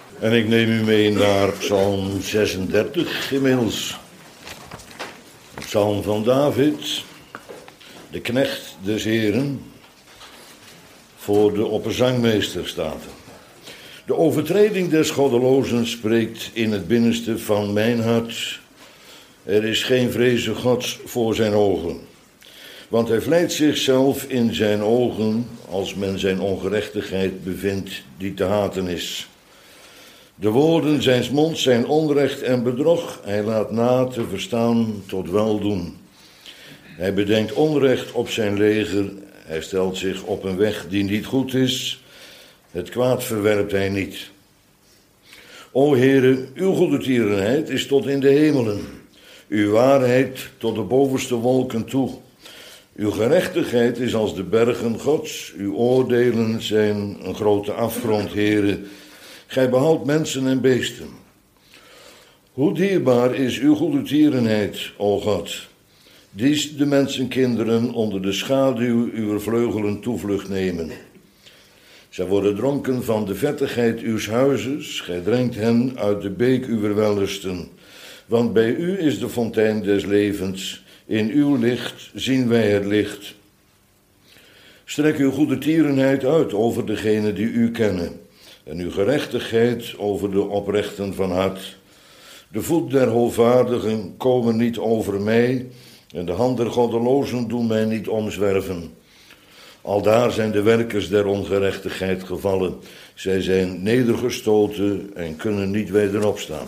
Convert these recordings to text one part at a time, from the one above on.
En ik neem u mee naar Psalm 36 inmiddels. Een psalm van David, de knecht des Heren, voor de opperzangmeester staat er. De overtreding des goddelozen spreekt in het binnenste van mijn hart. Er is geen vreze Gods voor zijn ogen. Want hij vlijt zichzelf in zijn ogen als men zijn ongerechtigheid bevindt die te haten is. De woorden zijns monds zijn onrecht en bedrog. Hij laat na te verstaan tot weldoen. Hij bedenkt onrecht op zijn leger. Hij stelt zich op een weg die niet goed is. Het kwaad verwerpt hij niet. O Heere, uw goedertierenheid is tot in de hemelen. Uw waarheid tot de bovenste wolken toe. Uw gerechtigheid is als de bergen Gods. Uw oordelen zijn een grote afgrond, Heere. Gij behoudt mensen en beesten. Hoe dierbaar is uw goedertierenheid, o God. Die de mensenkinderen onder de schaduw uw vleugelen toevlucht nemen. Zij worden dronken van de vettigheid uws huizes. Gij drinkt hen uit de beek uwer wellusten. Want bij u is de fontein des levens. In uw licht zien wij het licht. Strek uw goedertierenheid uit over degenen die u kennen. En uw gerechtigheid over de oprechten van hart. De voet der hoogvaardigen komen niet over mij. En de hand der goddelozen doen mij niet omzwerven. Aldaar zijn de werkers der ongerechtigheid gevallen. Zij zijn nedergestoten en kunnen niet weder opstaan.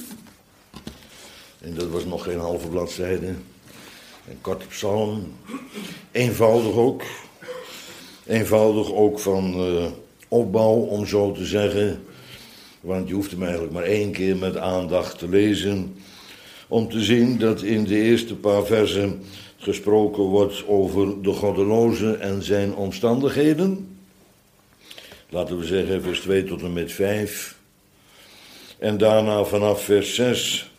En dat was nog geen halve bladzijde. Een korte psalm. Eenvoudig ook. Eenvoudig ook van opbouw, om zo te zeggen. Want je hoeft hem eigenlijk maar 1 keer met aandacht te lezen. Om te zien dat in de eerste paar versen gesproken wordt over de goddeloze en zijn omstandigheden. Laten we zeggen vers 2 tot en met 5. En daarna vanaf vers 6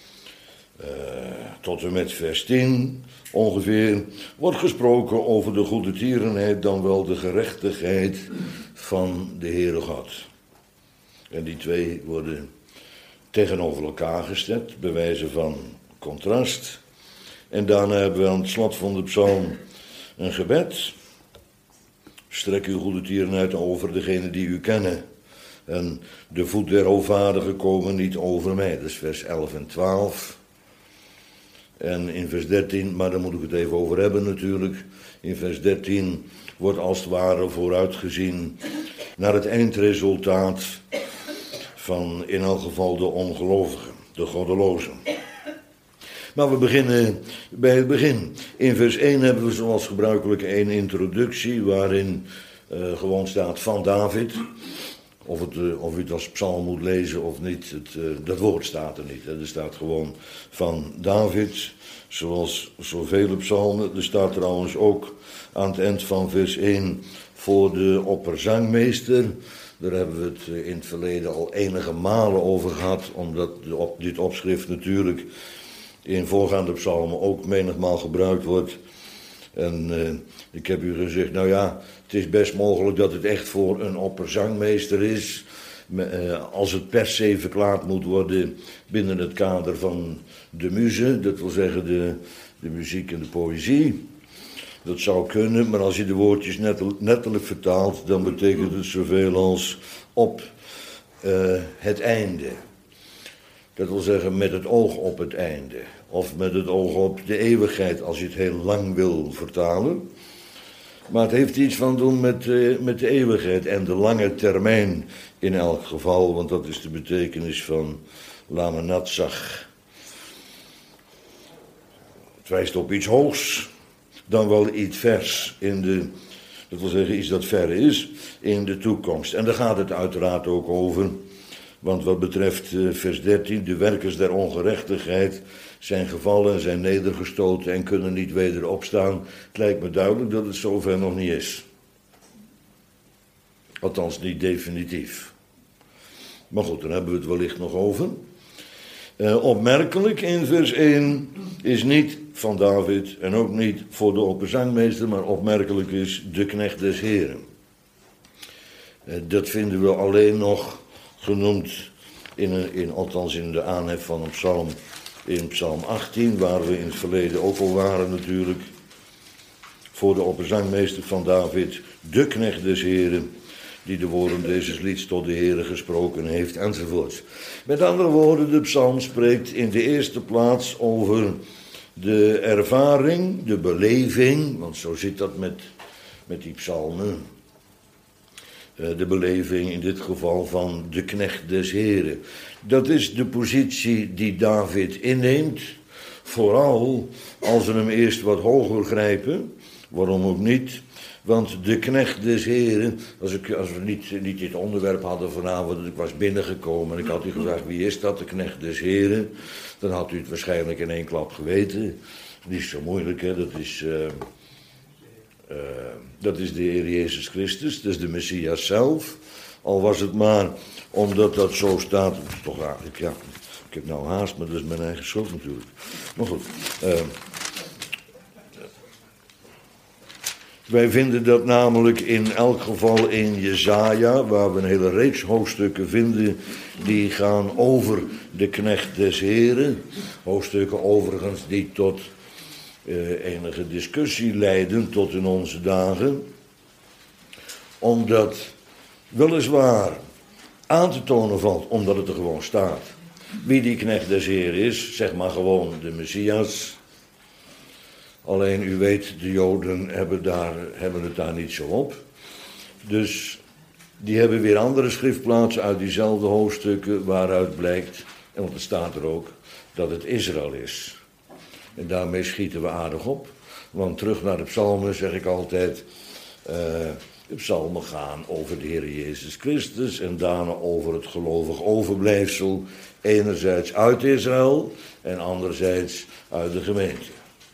tot en met vers 10 ongeveer wordt gesproken over de goedertierenheid, dan wel de gerechtigheid van de Heere God. En die twee worden tegenover elkaar gezet, bij wijze van contrast. En daarna hebben we aan het slot van de psalm een gebed. Strek uw goedertierenheid over degenen die u kennen. En de voet der hoogvaardigen komen niet over mij. Dat is vers 11 en 12. En in vers 13, maar daar moet ik het even over hebben natuurlijk. In vers 13 wordt als het ware vooruitgezien naar het eindresultaat van in elk geval de ongelovigen, de goddelozen. Maar we beginnen bij het begin. In vers 1 hebben we zoals gebruikelijk een introductie waarin gewoon staat van David. Of u het als psalm moet lezen of niet, dat woord staat er niet. Hè. Er staat gewoon van David, zoals zoveel psalmen. Er staat trouwens ook aan het eind van vers 1 voor de opperzangmeester. Daar hebben we het in het verleden al enige malen over gehad, omdat dit opschrift natuurlijk in voorgaande psalmen ook menigmaal gebruikt wordt. En ik heb u gezegd, nou ja, het is best mogelijk dat het echt voor een opperzangmeester is. Als het per se verklaard moet worden binnen het kader van de muze, dat wil zeggen de muziek en de poëzie. Dat zou kunnen, maar als je de woordjes letterlijk vertaalt, dan betekent het zoveel als op het einde. Dat wil zeggen met het oog op het einde. Of met het oog op de eeuwigheid, als je het heel lang wil vertalen. Maar het heeft iets van doen met de eeuwigheid en de lange termijn in elk geval. Want dat is de betekenis van Lamenatzach. Het wijst op iets hoogs, dan wel iets vers dat wil zeggen iets dat ver is, in de toekomst. En daar gaat het uiteraard ook over. Want wat betreft vers 13, de werkers der ongerechtigheid zijn gevallen, zijn nedergestoten en kunnen niet weder opstaan. Het lijkt me duidelijk dat het zover nog niet is. Althans niet definitief. Maar goed, daar hebben we het wellicht nog over. Opmerkelijk in vers 1 is niet van David en ook niet voor de opperzangmeester, maar opmerkelijk is de knecht des Heren. Dat vinden we alleen nog genoemd, althans in de aanhef van een psalm, in psalm 18, waar we in het verleden ook al waren natuurlijk, voor de opperzangmeester van David, de knecht des Heren, die de woorden deze lieds tot de Heere gesproken heeft, enzovoort. Met andere woorden, de psalm spreekt in de eerste plaats over de ervaring, de beleving, want zo zit dat met die psalmen. De beleving in dit geval van de knecht des Heren. Dat is de positie die David inneemt, vooral als we hem eerst wat hoger grijpen. Waarom ook niet? Want de knecht des Heren, als we niet dit onderwerp hadden vanavond, ik was binnengekomen en ik had u gevraagd, wie is dat, de knecht des Heren? Dan had u het waarschijnlijk in één klap geweten. Niet zo moeilijk, hè? Dat is de Heer Jezus Christus, dat is de Messias zelf. Al was het maar omdat dat zo staat, toch eigenlijk, ja, ik heb nou haast, maar dat is mijn eigen schuld natuurlijk. Maar goed, wij vinden dat namelijk in elk geval in Jesaja, waar we een hele reeks hoofdstukken vinden, die gaan over de knecht des Heren. Hoofdstukken overigens die tot enige discussie leiden tot in onze dagen. Omdat weliswaar aan te tonen valt, omdat het er gewoon staat. Wie die knecht des Heren is, zeg maar gewoon de Messias. Alleen u weet, de Joden hebben het daar niet zo op. Dus die hebben weer andere schriftplaatsen uit diezelfde hoofdstukken waaruit blijkt, en want het staat er ook, dat het Israël is. En daarmee schieten we aardig op. Want terug naar de psalmen zeg ik altijd, de psalmen gaan over de Heer Jezus Christus en daarna over het gelovig overblijfsel, enerzijds uit Israël en anderzijds uit de gemeente.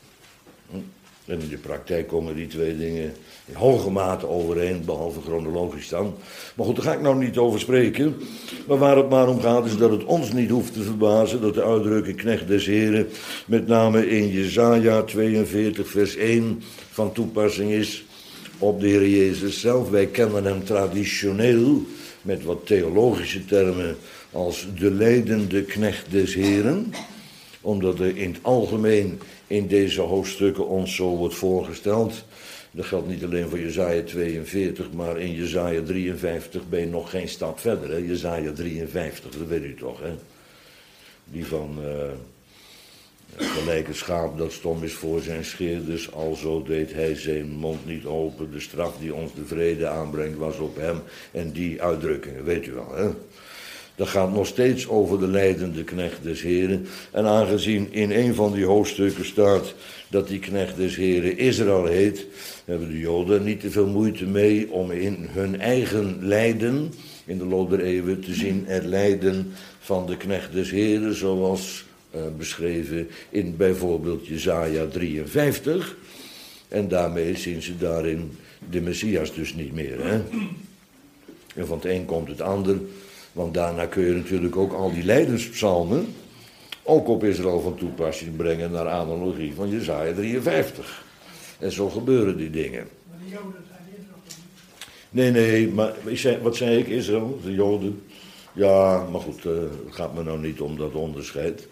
En in de praktijk komen die twee dingen in hoge mate overeen, behalve chronologisch dan. Maar goed, daar ga ik nou niet over spreken. Maar waar het maar om gaat is dat het ons niet hoeft te verbazen dat de uitdrukking knecht des Heren met name in Jesaja 42 vers 1 van toepassing is op de Heer Jezus zelf. Wij kennen hem traditioneel met wat theologische termen als de lijdende knecht des Heren, omdat er in het algemeen in deze hoofdstukken ons zo wordt voorgesteld. Dat geldt niet alleen voor Jesaja 42, maar in Jesaja 53 ben je nog geen stap verder. Hè? Jesaja 53, dat weet u toch, hè? Die van gelijk het schaap dat stom is voor zijn scheerders, alzo deed hij zijn mond niet open. De straf die ons de vrede aanbrengt was op hem. En die uitdrukkingen, weet u wel, hè? Dat gaat nog steeds over de lijdende knecht des Heren. En aangezien in een van die hoofdstukken staat dat die knecht des Heren Israël heet, hebben de Joden niet te veel moeite mee om in hun eigen lijden, in de loop der eeuwen, te zien het lijden van de knecht des Heren, zoals beschreven in bijvoorbeeld Jesaja 53. En daarmee zien ze daarin de Messias dus niet meer. Hè? En van het een komt het ander. Want daarna kun je natuurlijk ook al die lijdenspsalmen ook op Israël van toepassing brengen naar analogie van Jesaja 53. En zo gebeuren die dingen. Maar de Joden zijn Israël. Nee, maar wat zei ik, Israël, de Joden? Ja, maar goed, het gaat me nou niet om dat onderscheid.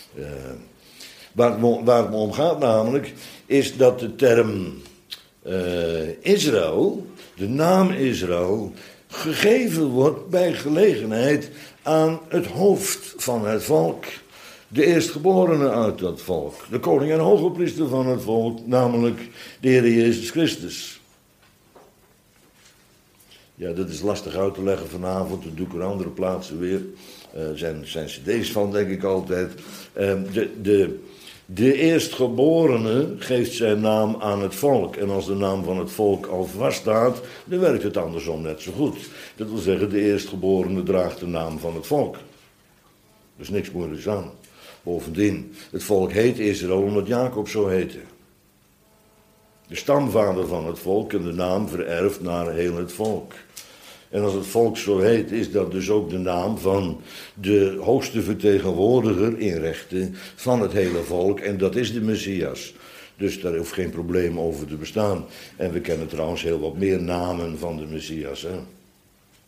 Waar het me om gaat namelijk, is dat de term Israël, de naam Israël, gegeven wordt bij gelegenheid aan het hoofd van het volk. De eerstgeborene uit dat volk. De koning en hogepriester van het volk, namelijk de Heer Jezus Christus. Ja, dat is lastig uit te leggen vanavond, dat doe ik er andere plaatsen weer. Zijn cd's van, denk ik altijd. De eerstgeborene geeft zijn naam aan het volk. En als de naam van het volk al vaststaat, dan werkt het andersom net zo goed. Dat wil zeggen, de eerstgeborene draagt de naam van het volk. Er is niks moeilijks aan. Bovendien, het volk heet Israël omdat Jacob zo heette. De stamvader van het volk en de naam vererft naar heel het volk. En als het volk zo heet, is dat dus ook de naam van de hoogste vertegenwoordiger in rechten van het hele volk. En dat is de Messias. Dus daar hoeft geen probleem over te bestaan. En we kennen trouwens heel wat meer namen van de Messias. Hè?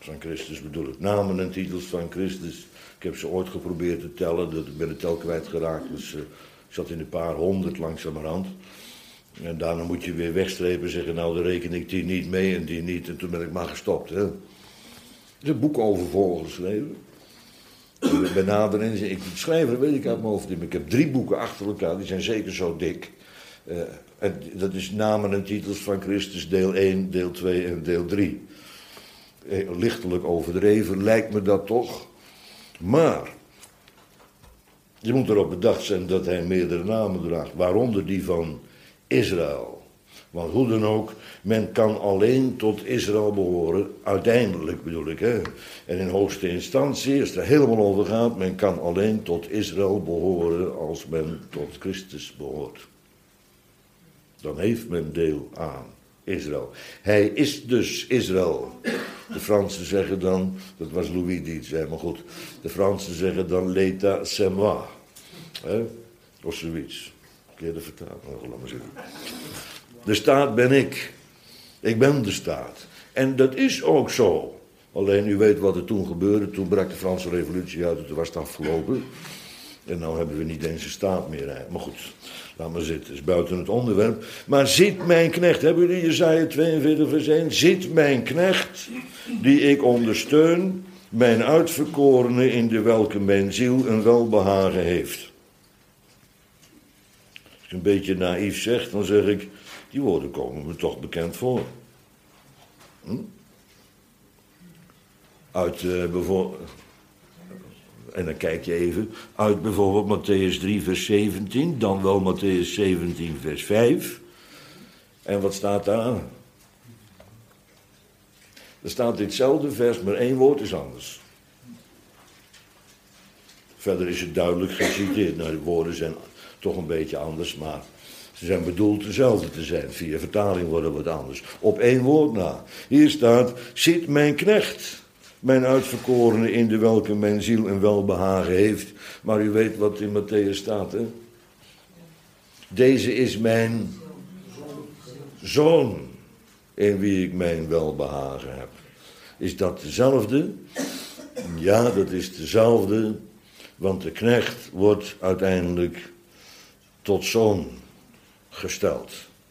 van Christus bedoel ik. Namen en titels van Christus. Ik heb ze ooit geprobeerd te tellen. Ik ben de tel kwijtgeraakt. Dus ik zat in een paar honderd langzamerhand. En daarna moet je weer wegstrepen en zeggen, nou dan reken ik die niet mee en die niet. En toen ben ik maar gestopt. Hè. Er is een boek over volgeschreven. Bij nadering, ik schrijver weet ik uit mijn hoofd niet, maar ik heb 3 boeken achter elkaar, die zijn zeker zo dik. En dat is namen en titels van Christus, deel 1, deel 2 en deel 3. Lichtelijk overdreven, lijkt me dat toch. Maar je moet erop bedacht zijn dat hij meerdere namen draagt, waaronder die van Israël. Want hoe dan ook, men kan alleen tot Israël behoren, uiteindelijk bedoel ik. Hè? En in hoogste instantie, als het er helemaal over gaat, men kan alleen tot Israël behoren als men tot Christus behoort. Dan heeft men deel aan Israël. Hij is dus Israël. De Fransen zeggen dan, dat was Louis die het zei, maar goed. De Fransen zeggen dan l'état c'est moi. Of zoiets. Verkeerde vertaling, laat maar zeggen. De staat ben ik. Ik ben de staat. En dat is ook zo. Alleen u weet wat er toen gebeurde. Toen brak de Franse revolutie uit en toen was het afgelopen. En nou hebben we niet eens een staat meer. Maar goed, laat maar zitten. Het is buiten het onderwerp. Maar ziet mijn knecht, hebben jullie Jesaja 42 vers 1? Ziet mijn knecht, die ik ondersteun, mijn uitverkorene in de welke mijn ziel een welbehagen heeft. Als ik een beetje naïef zeg, dan zeg ik, die woorden komen me toch bekend voor. Uit bijvoorbeeld, en dan kijk je even, uit bijvoorbeeld Matthäus 3 vers 17, dan wel Matthäus 17 vers 5. En wat staat daar? Er staat ditzelfde vers, maar 1 woord is anders. Verder is het duidelijk geciteerd. Nou, de woorden zijn toch een beetje anders, maar ze zijn bedoeld dezelfde te zijn. Via vertaling worden wat anders. Op 1 woord na. Hier staat, ziet mijn knecht, mijn uitverkorene in de welke mijn ziel een welbehagen heeft. Maar u weet wat in Matthäus staat, hè? Deze is mijn zoon, in wie ik mijn welbehagen heb. Is dat dezelfde? Ja, dat is dezelfde, want de knecht wordt uiteindelijk tot zoon gesteld.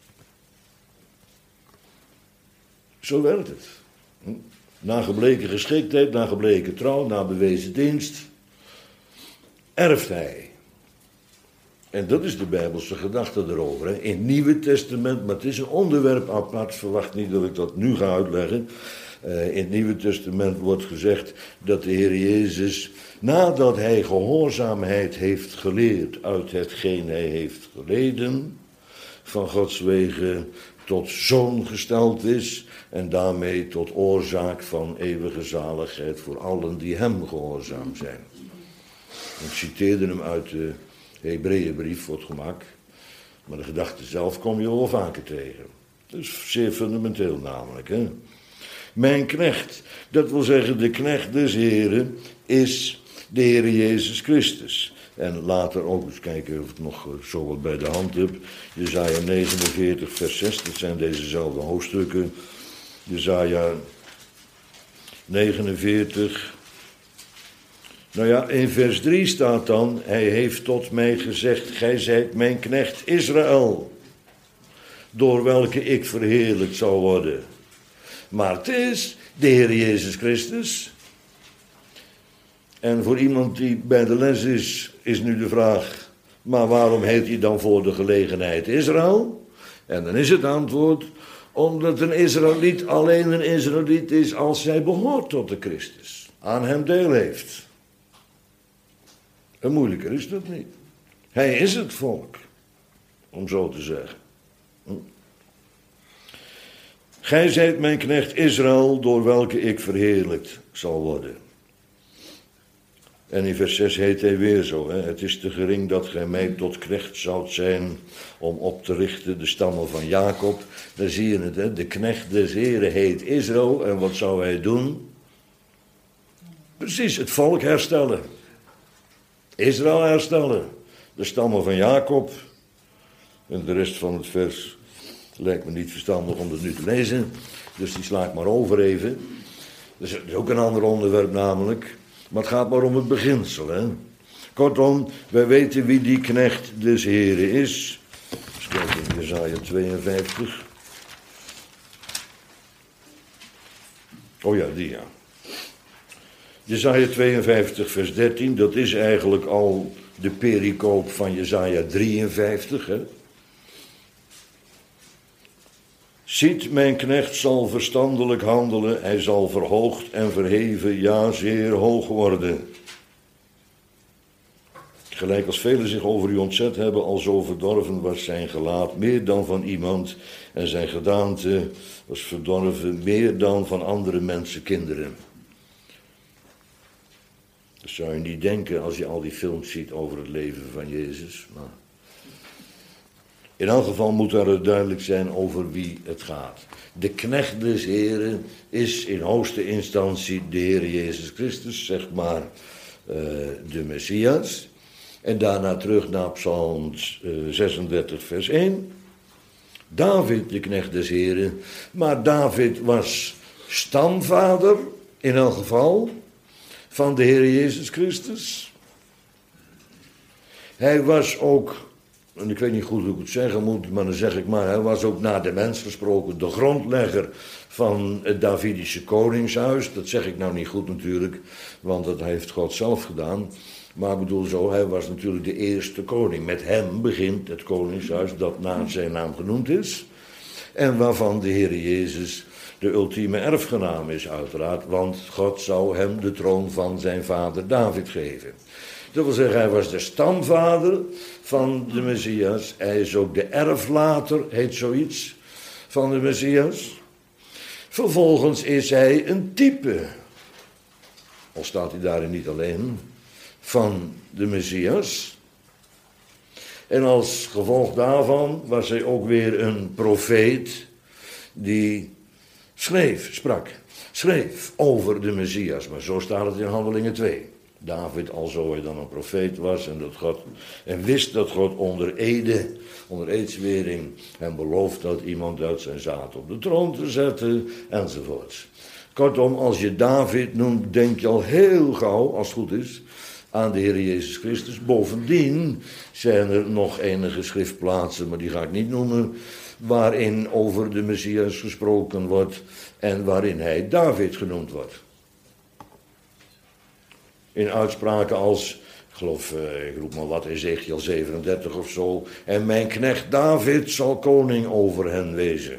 Zo werkt het. Na gebleken geschiktheid, na gebleken trouw, na bewezen dienst, erft hij. En dat is de Bijbelse gedachte erover. Hè. In het Nieuwe Testament, maar het is een onderwerp apart, verwacht niet dat ik dat nu ga uitleggen. In het Nieuwe Testament wordt gezegd dat de Heer Jezus, nadat hij gehoorzaamheid heeft geleerd uit hetgeen hij heeft geleden, van Gods wegen tot zoon gesteld is en daarmee tot oorzaak van eeuwige zaligheid voor allen die hem gehoorzaam zijn. Ik citeerde hem uit de Hebreeënbrief voor het gemak, maar de gedachte zelf kom je wel vaker tegen. Dat is zeer fundamenteel namelijk. Hè? Mijn knecht, dat wil zeggen de knecht des Heren, is de Heer Jezus Christus. En later ook eens kijken of ik nog zo wat bij de hand heb. Jesaja 49 vers 6, dat zijn dezezelfde hoofdstukken. Jesaja 49. Nou ja, in vers 3 staat dan, hij heeft tot mij gezegd, gij zijt mijn knecht Israël, door welke ik verheerlijkt zal worden. Maar het is de Heer Jezus Christus. En voor iemand die bij de les is nu de vraag, maar waarom heet hij dan voor de gelegenheid Israël? En dan is het antwoord, omdat een Israëliet alleen een Israëliet is als hij behoort tot de Christus, aan hem deel heeft. En moeilijker is dat niet. Hij is het volk, om zo te zeggen. Gij zijt mijn knecht Israël, door welke ik verheerlijkt zal worden. En in vers 6 heet hij weer zo. Hè? Het is te gering dat gij mij tot knecht zoudt zijn om op te richten de stammen van Jacob. Daar zie je het, hè? De knecht des Heren heet Israël. En wat zou hij doen? Precies, het volk herstellen. Israël herstellen. De stammen van Jacob. En de rest van het vers lijkt me niet verstandig om het nu te lezen. Dus die sla ik maar over even. Dat is ook een ander onderwerp namelijk. Maar het gaat maar om het beginsel. Hè? Kortom, wij weten wie die knecht des Heren is. Dus kijk in Jesaja 52. Oh ja, die ja. Jesaja 52 vers 13, dat is eigenlijk al de pericoop van Jesaja 53. Hè? Ziet, mijn knecht zal verstandelijk handelen, hij zal verhoogd en verheven, ja zeer hoog worden. Gelijk als velen zich over u ontzet hebben, al zo verdorven was zijn gelaat, meer dan van iemand, en zijn gedaante was verdorven, meer dan van andere mensenkinderen. Dat zou je niet denken als je al die films ziet over het leven van Jezus, maar in elk geval moet er duidelijk zijn over wie het gaat. De knecht des Heren is in hoogste instantie de Heer Jezus Christus, zeg maar de Messias. En daarna terug naar Psalm 36 vers 1. David, de knecht des Heren. Maar David was stamvader, in elk geval, van de Heer Jezus Christus. Hij was ook, en ik weet niet goed hoe ik het zeggen moet, maar dan zeg ik maar, hij was ook naar de mens gesproken de grondlegger van het Davidische koningshuis. Dat zeg ik nou niet goed natuurlijk, want dat heeft God zelf gedaan. Maar ik bedoel zo, hij was natuurlijk de eerste koning. Met hem begint het koningshuis dat naar zijn naam genoemd is. En waarvan de Heer Jezus de ultieme erfgenaam is uiteraard. Want God zou hem de troon van zijn vader David geven. Dat wil zeggen, hij was de stamvader van de Messias. Hij is ook de erflater, heet zoiets, van de Messias. Vervolgens is hij een type, al staat hij daarin niet alleen, van de Messias. En als gevolg daarvan was hij ook weer een profeet die schreef over de Messias. Maar zo staat het in Handelingen 2. David, alzo hij dan een profeet was en wist dat God onder eedswering hem belooft dat iemand uit zijn zaad op de troon te zetten, enzovoorts. Kortom, als je David noemt, denk je al heel gauw, als het goed is, aan de Heer Jezus Christus. Bovendien zijn er nog enige schriftplaatsen, maar die ga ik niet noemen, waarin over de Messias gesproken wordt en waarin hij David genoemd wordt. In uitspraken als, ik roep maar wat, Ezekiel 37 of zo, en mijn knecht David zal koning over hen wezen.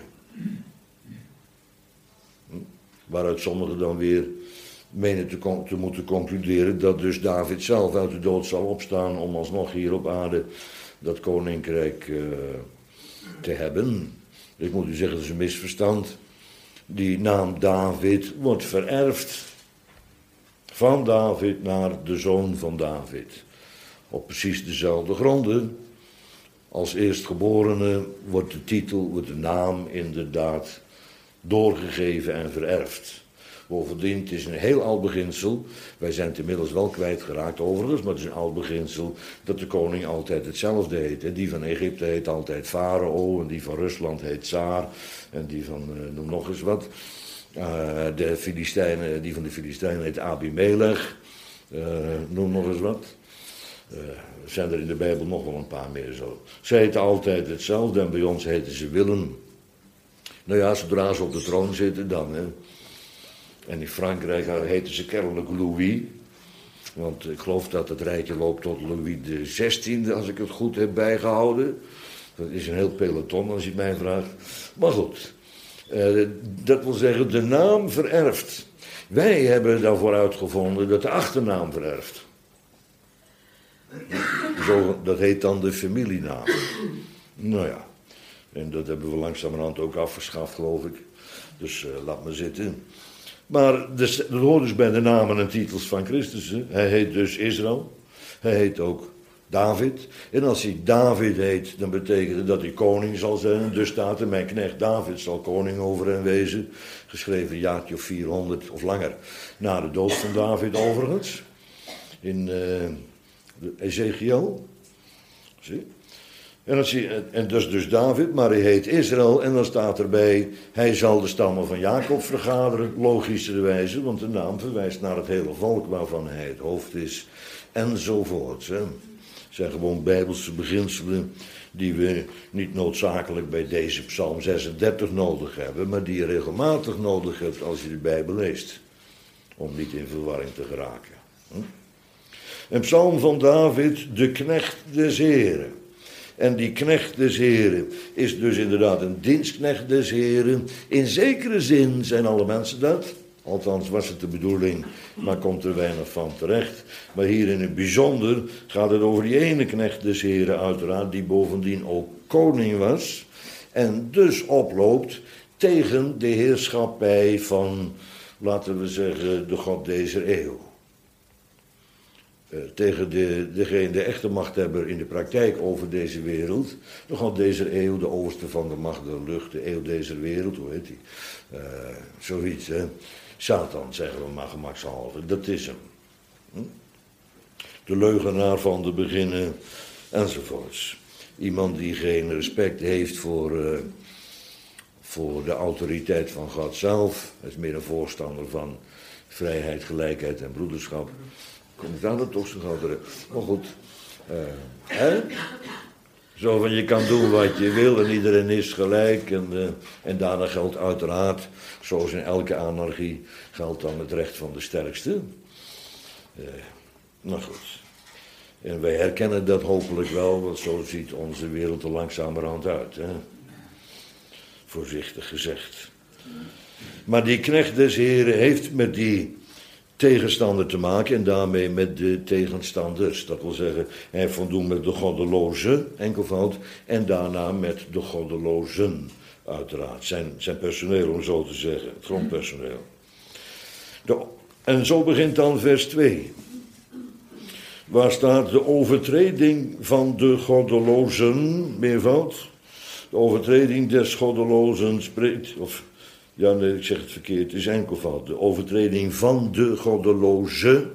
Waaruit sommigen dan weer menen te moeten concluderen dat dus David zelf uit de dood zal opstaan om alsnog hier op aarde dat koninkrijk te hebben. Ik moet u zeggen, dat is een misverstand. Die naam David wordt vererfd van David naar de zoon van David. Op precies dezelfde gronden. Als eerstgeborene wordt de naam inderdaad doorgegeven en vererfd. Bovendien, het is een heel oud beginsel. Wij zijn het inmiddels wel kwijtgeraakt overigens, maar het is een oud beginsel dat de koning altijd hetzelfde heet. Die van Egypte heet altijd Farao, en die van Rusland heet Tsaar, en die van, noem nog eens wat. Die van de Filistijnen heet Abimelech, noem nog eens wat. Zijn er in de Bijbel nog wel een paar meer zo. Ze heten altijd hetzelfde en bij ons heten ze Willem. Nou ja, zodra ze op de troon zitten dan, hè. En in Frankrijk heten ze kennelijk Louis. Want ik geloof dat het rijtje loopt tot Louis XVI, als ik het goed heb bijgehouden. Dat is een heel peloton als je het mij vraagt. Maar goed, dat wil zeggen de naam vererft. Wij hebben daarvoor uitgevonden dat de achternaam vererft. Dat heet dan de familienaam. Nou ja, en dat hebben we langzamerhand ook afgeschaft, geloof ik. Dus laat maar zitten. Maar dat hoort dus bij de namen en titels van Christus. Hè. Hij heet dus Israël. Hij heet ook David. En als hij David heet, dan betekent het dat hij koning zal zijn. Dus staat er, mijn knecht David zal koning over hen wezen. Geschreven een jaartje of 400 of langer na de dood van David overigens. In Ezekiel. Zie. En dat is dus David, maar hij heet Israël. En dan staat erbij, hij zal de stammen van Jacob vergaderen, logischerwijze, want de naam verwijst naar het hele volk waarvan hij het hoofd is, enzovoort. Het zijn gewoon bijbelse beginselen die we niet noodzakelijk bij deze Psalm 36 nodig hebben, maar die je regelmatig nodig hebt als je de Bijbel leest, om niet in verwarring te geraken. Een psalm van David, de knecht des Heren. En die knecht des Heren is dus inderdaad een dienstknecht des Heren. In zekere zin zijn alle mensen dat. Althans was het de bedoeling, maar komt er weinig van terecht. Maar hier in het bijzonder gaat het over die ene knecht des Heren uiteraard, die bovendien ook koning was. En dus oploopt tegen de heerschappij van, laten we zeggen, de God deze eeuw. Tegen de echte machthebber in de praktijk over deze wereld. De God deze eeuw, de overste van de macht der lucht, de eeuw deze wereld, hoe heet die? Zoiets, hè. Satan, zeggen we maar gemakshalve, dat is hem. De leugenaar van de beginnen, enzovoorts. Iemand die geen respect heeft voor de autoriteit van God zelf. Hij is meer een voorstander van vrijheid, gelijkheid en broederschap. Komt het aan dat toch zo gauw terug. Maar goed, zo van je kan doen wat je wil en iedereen is gelijk. En daarna geldt uiteraard, zoals in elke anarchie, geldt dan het recht van de sterkste. Nou goed. En wij herkennen dat hopelijk wel, want zo ziet onze wereld er langzamerhand uit. Hè? Voorzichtig gezegd. Maar die knecht des Heren heeft met die tegenstander te maken en daarmee met de tegenstanders. Dat wil zeggen, hij heeft van doen met de goddelozen, enkelvoud, en daarna met de goddelozen, uiteraard. Zijn personeel, om zo te zeggen, het grondpersoneel. En zo begint dan vers 2. Waar staat de overtreding van de goddelozen, meervoud? De overtreding des goddelozen spreekt, ja, nee, ik zeg het verkeerd, het is enkelvoud. De overtreding van de goddeloze.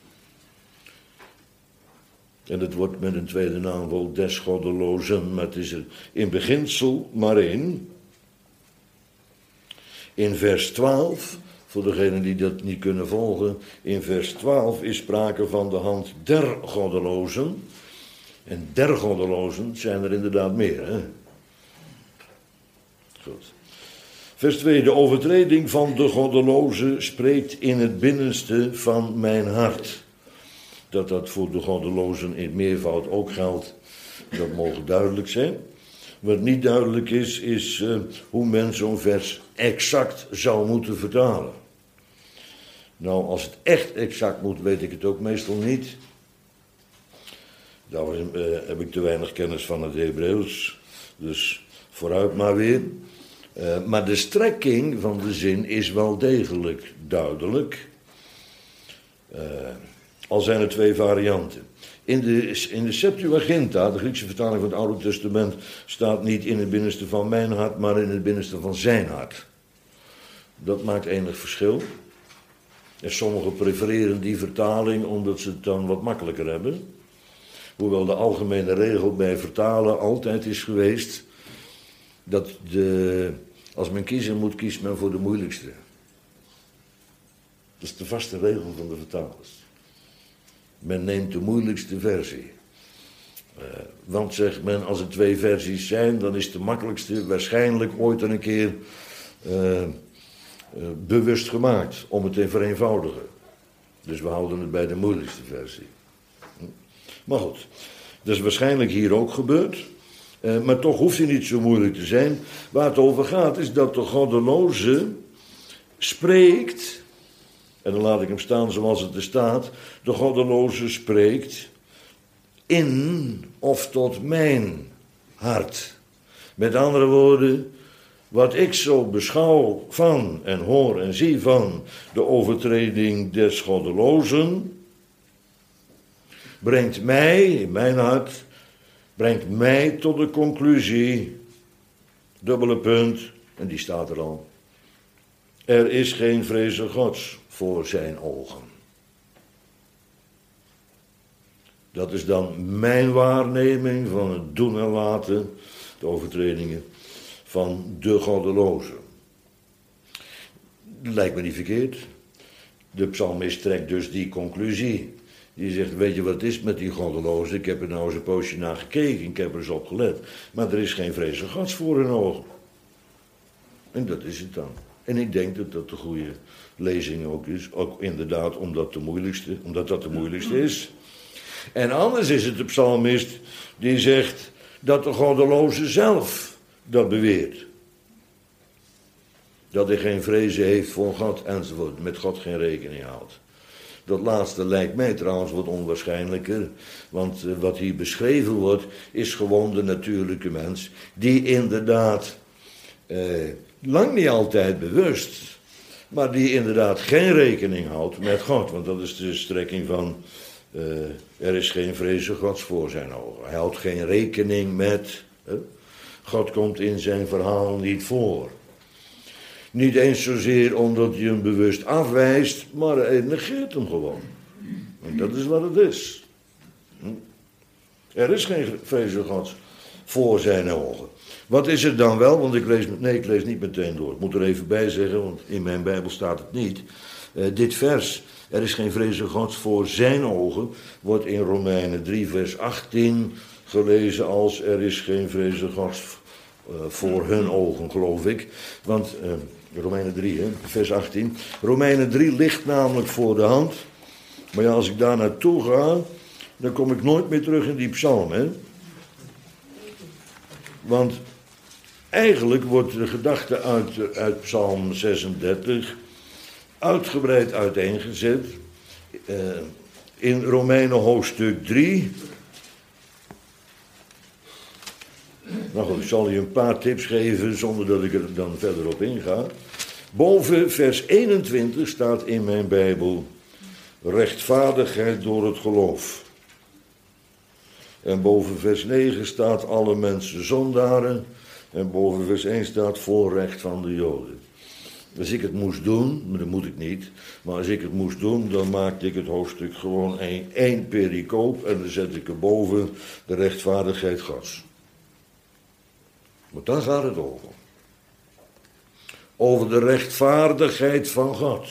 En het wordt met een tweede naamwoord des goddelozen, maar het is er in beginsel maar één. In vers 12, voor degenen die dat niet kunnen volgen, in vers 12 is sprake van de hand der goddelozen. En der goddelozen zijn er inderdaad meer, hè? Goed. Vers 2, de overtreding van de goddeloze spreekt in het binnenste van mijn hart. Dat voor de goddelozen in meervoud ook geldt, dat mogen duidelijk zijn. Wat niet duidelijk is hoe men zo'n vers exact zou moeten vertalen. Nou, als het echt exact moet, weet ik het ook meestal niet. Daar heb ik te weinig kennis van het Hebreeuws, dus vooruit maar weer. Maar de strekking van de zin is wel degelijk duidelijk. Al zijn er twee varianten. In de Septuaginta, de Griekse vertaling van het Oude Testament, staat niet in het binnenste van mijn hart, maar in het binnenste van zijn hart. Dat maakt enig verschil. En sommigen prefereren die vertaling omdat ze het dan wat makkelijker hebben. Hoewel de algemene regel bij vertalen altijd is geweest dat als men kiezen moet, kiest men voor de moeilijkste. Dat is de vaste regel van de vertalers. Men neemt de moeilijkste versie. Want zegt men, als er twee versies zijn, dan is de makkelijkste waarschijnlijk ooit een keer bewust gemaakt om het te vereenvoudigen. Dus we houden het bij de moeilijkste versie. Maar goed, dat is waarschijnlijk hier ook gebeurd. Maar toch hoeft hij niet zo moeilijk te zijn. Waar het over gaat is dat de goddeloze spreekt, en dan laat ik hem staan zoals het er staat, de goddeloze spreekt in of tot mijn hart. Met andere woorden, wat ik zo beschouw van en hoor en zie van de overtreding des goddelozen, brengt mij, in mijn hart, brengt mij tot de conclusie, dubbele punt, en die staat er al. Er is geen vrezen Gods voor zijn ogen. Dat is dan mijn waarneming van het doen en laten, de overtredingen van de goddeloze. Dat lijkt me niet verkeerd. De psalmist trekt dus die conclusie. Die zegt, weet je wat het is met die goddelozen? Ik heb er nou eens een poosje naar gekeken, ik heb er eens op gelet. Maar er is geen vrees van Gods voor hun ogen. En dat is het dan. En ik denk dat dat de goede lezing ook is. Ook inderdaad omdat dat de moeilijkste is. En anders is het de psalmist die zegt dat de goddeloze zelf dat beweert. Dat hij geen vrezen heeft voor God enzovoort. Met God geen rekening houdt. Dat laatste lijkt mij trouwens wat onwaarschijnlijker. Want wat hier beschreven wordt is gewoon de natuurlijke mens. Die inderdaad lang niet altijd bewust. Maar die inderdaad geen rekening houdt met God. Want dat is de strekking van er is geen vrezen Gods voor zijn ogen. Hij houdt geen rekening met. God komt in zijn verhaal niet voor. Niet eens zozeer omdat hij hem bewust afwijst, maar hij negeert hem gewoon. En dat is wat het is. Er is geen vrezen Gods voor zijn ogen. Wat is het dan wel? Want ik lees niet meteen door. Ik moet er even bij zeggen, want in mijn Bijbel staat het niet. Dit vers, er is geen vrezen Gods voor zijn ogen, wordt in Romeinen 3 vers 18 gelezen als er is geen vrezen Gods voor hun ogen, geloof ik. Want Romeinen 3, vers 18. Romeinen 3 ligt namelijk voor de hand. Maar ja, als ik daar naartoe ga, dan kom ik nooit meer terug in die psalm. Want eigenlijk wordt de gedachte uit psalm 36 uitgebreid uiteengezet. In Romeinen hoofdstuk 3... Nou goed, ik zal je een paar tips geven zonder dat ik er dan verder op inga. Boven vers 21 staat in mijn Bijbel rechtvaardigheid door het geloof. En boven vers 9 staat alle mensen zondaren. En boven vers 1 staat voorrecht van de Joden. Als ik het moest doen, maar dat moet ik niet. Maar als ik het moest doen, dan maakte ik het hoofdstuk gewoon één pericoop. En dan zet ik erboven de rechtvaardigheid Gods. Want daar gaat het over. Over de rechtvaardigheid van God.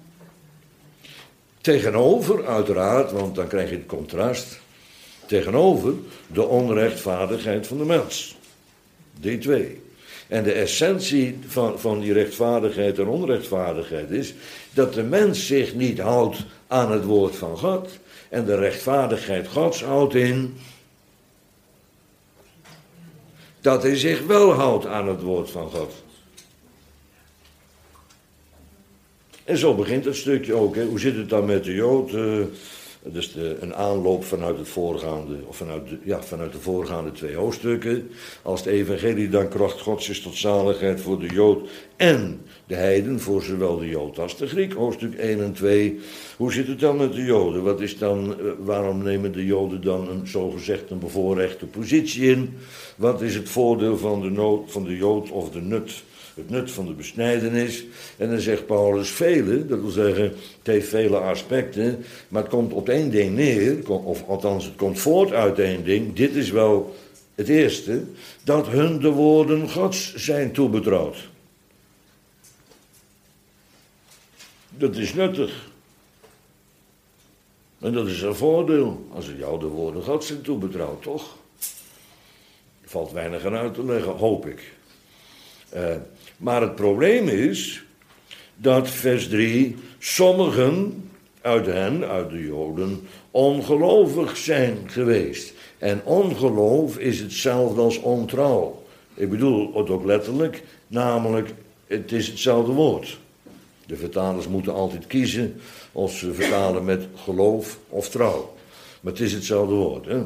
Tegenover, uiteraard, want dan krijg je het contrast. Tegenover de onrechtvaardigheid van de mens. Die twee. En de essentie van die rechtvaardigheid en onrechtvaardigheid is dat de mens zich niet houdt aan het woord van God. En de rechtvaardigheid Gods houdt in dat hij zich wel houdt aan het woord van God. En zo begint het stukje ook. Hoe zit het dan met de Jood? Dat is een aanloop vanuit het voorgaande, of vanuit de voorgaande 2 hoofdstukken. Als het evangelie dan kracht Gods is tot zaligheid voor de Jood en de heiden, voor zowel de Jood als de Griek, hoofdstuk 1 en 2. Hoe zit het dan met de Joden? Waarom nemen de Joden dan een bevoorrechte positie in? Wat is het voordeel van de Jood of het nut van de besnijdenis? En dan zegt Paulus vele, dat wil zeggen, het heeft vele aspecten, maar het komt op één ding neer, of althans het komt voort uit één ding, dit is wel het eerste, dat hun de woorden Gods zijn toebetrouwd. Dat is nuttig. En dat is een voordeel, als er jou de woorden Gods zijn toebetrouwd, toch? Er valt weinig aan uit te leggen, hoop ik. Maar het probleem is dat vers 3, sommigen uit de Joden, ongelovig zijn geweest. En ongeloof is hetzelfde als ontrouw. Ik bedoel het ook letterlijk, namelijk het is hetzelfde woord. De vertalers moeten altijd kiezen of ze vertalen met geloof of trouw. Maar het is hetzelfde woord. Hè?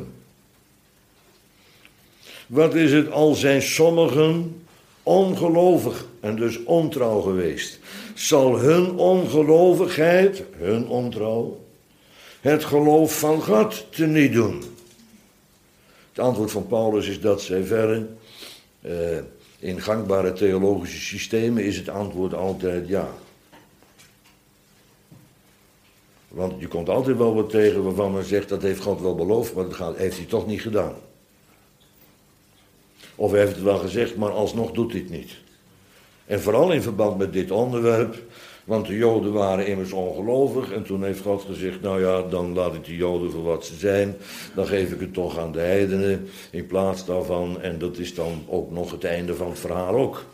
Wat is het, al zijn sommigen ongelovig en dus ontrouw geweest? Zal hun ongelovigheid, hun ontrouw, het geloof van God teniet doen? Het antwoord van Paulus is dat zij verre. In gangbare theologische systemen is het antwoord altijd ja. Want je komt altijd wel wat tegen waarvan men zegt dat heeft God wel beloofd, maar dat heeft hij toch niet gedaan. Of hij heeft het wel gezegd, maar alsnog doet hij het niet. En vooral in verband met dit onderwerp, want de Joden waren immers ongelovig en toen heeft God gezegd, nou ja, dan laat ik de Joden voor wat ze zijn, dan geef ik het toch aan de heidenen in plaats daarvan en dat is dan ook nog het einde van het verhaal ook.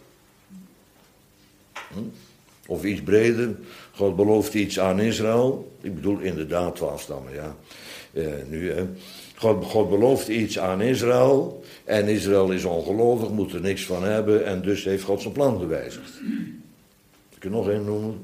Of iets breder, God belooft iets aan Israël, ik bedoel inderdaad 12 stammen, ja, nu hè. God belooft iets aan Israël en Israël is ongelovig, moet er niks van hebben en dus heeft God zijn plan gewijzigd. Ik kan er nog één noemen.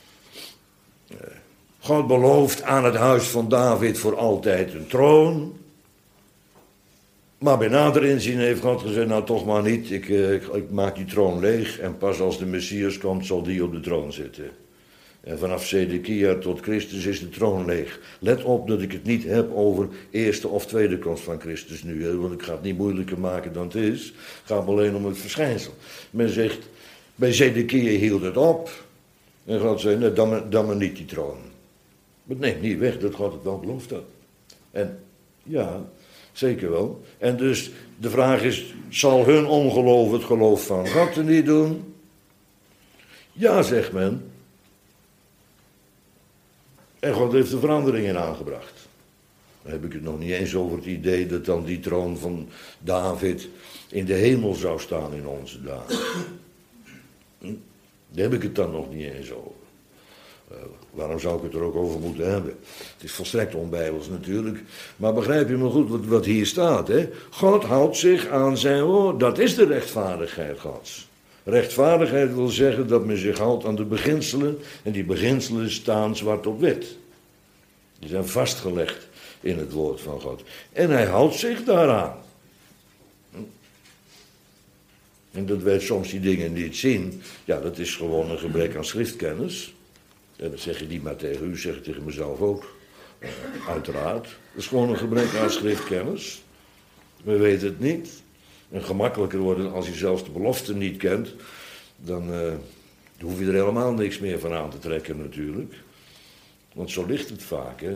God belooft aan het huis van David voor altijd een troon. Maar bij nader inzien heeft God gezegd, nou toch maar niet, ik maak die troon leeg en pas als de Messias komt zal die op de troon zitten. En vanaf Zedekia tot Christus is de troon leeg. Let op dat ik het niet heb over eerste of tweede komst van Christus nu. Hè, want ik ga het niet moeilijker maken dan het is. Het gaat alleen om het verschijnsel. Men zegt, bij Zedekia hield het op. En God zei, nee, dan maar niet die troon. Maar neemt niet weg dat God het wel beloofd had. En ja, zeker wel. En dus de vraag is, zal hun ongeloof het geloof van God er niet doen? Ja, zegt men. En God heeft er veranderingen aangebracht. Dan heb ik het nog niet eens over het idee dat dan die troon van David in de hemel zou staan in onze dagen. Daar heb ik het dan nog niet eens over. Waarom zou ik het er ook over moeten hebben? Het is volstrekt onbijbels natuurlijk. Maar begrijp je me goed wat hier staat, hè? God houdt zich aan zijn woord. Dat is de rechtvaardigheid Gods. Rechtvaardigheid wil zeggen dat men zich houdt aan de beginselen. En die beginselen staan zwart op wit. Die zijn vastgelegd in het woord van God. En hij houdt zich daaraan. En dat wij soms die dingen niet zien. Ja, dat is gewoon een gebrek aan schriftkennis. En dat zeg je niet maar tegen u, zeg ik tegen mezelf ook. Uiteraard. Dat is gewoon een gebrek aan schriftkennis. We weten het niet. En gemakkelijker worden als je zelfs de belofte niet kent. Dan hoef je er helemaal niks meer van aan te trekken natuurlijk. Want zo ligt het vaak, hè.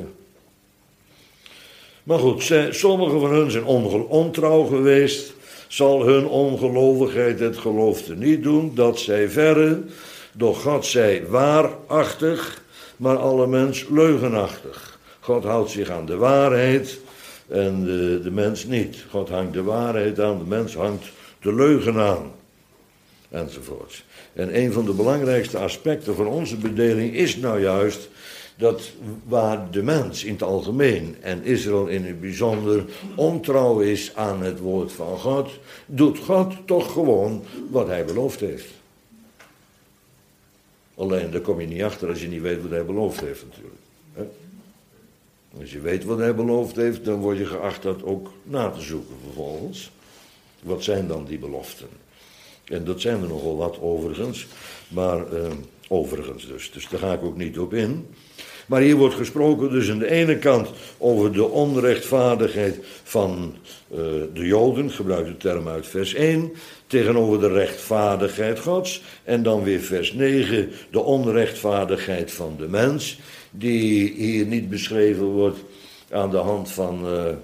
Maar goed, sommigen van hen zijn ontrouw geweest. Zal hun ongelovigheid het gelofte niet doen, dat zij verre. Doch God zij waarachtig, maar alle mens leugenachtig. God houdt zich aan de waarheid en de mens niet. God hangt de waarheid aan, de mens hangt de leugen aan. Enzovoort. En een van de belangrijkste aspecten van onze bedeling is nou juist dat waar de mens in het algemeen en Israël in het bijzonder ontrouw is aan het woord van God, doet God toch gewoon wat hij beloofd heeft. Alleen daar kom je niet achter als je niet weet wat hij beloofd heeft natuurlijk. Als je weet wat hij beloofd heeft, dan word je geacht dat ook na te zoeken vervolgens. Wat zijn dan die beloften? En dat zijn er nogal wat overigens, maar overigens dus daar ga ik ook niet op in. Maar hier wordt gesproken dus aan de ene kant over de onrechtvaardigheid van de Joden, gebruik de term uit vers 1, tegenover de rechtvaardigheid Gods. En dan weer vers 9, de onrechtvaardigheid van de mens, die hier niet beschreven wordt aan de hand van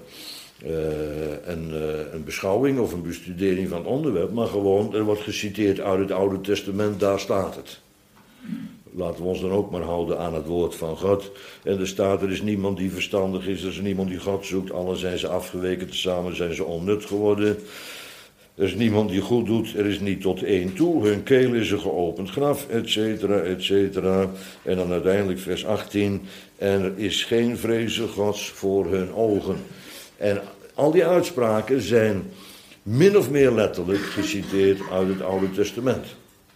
een beschouwing of een bestudering van het onderwerp, maar gewoon, er wordt geciteerd uit het Oude Testament, daar staat het. Laten we ons dan ook maar houden aan het woord van God. En er staat, er is niemand die verstandig is, er is niemand die God zoekt. Allen zijn ze afgeweken, tezamen zijn ze onnut geworden. Er is niemand die goed doet, er is niet tot één toe. Hun keel is een geopend graf, et cetera, et cetera. En dan uiteindelijk vers 18. En er is geen vrezen Gods voor hun ogen. En al die uitspraken zijn min of meer letterlijk geciteerd uit het Oude Testament.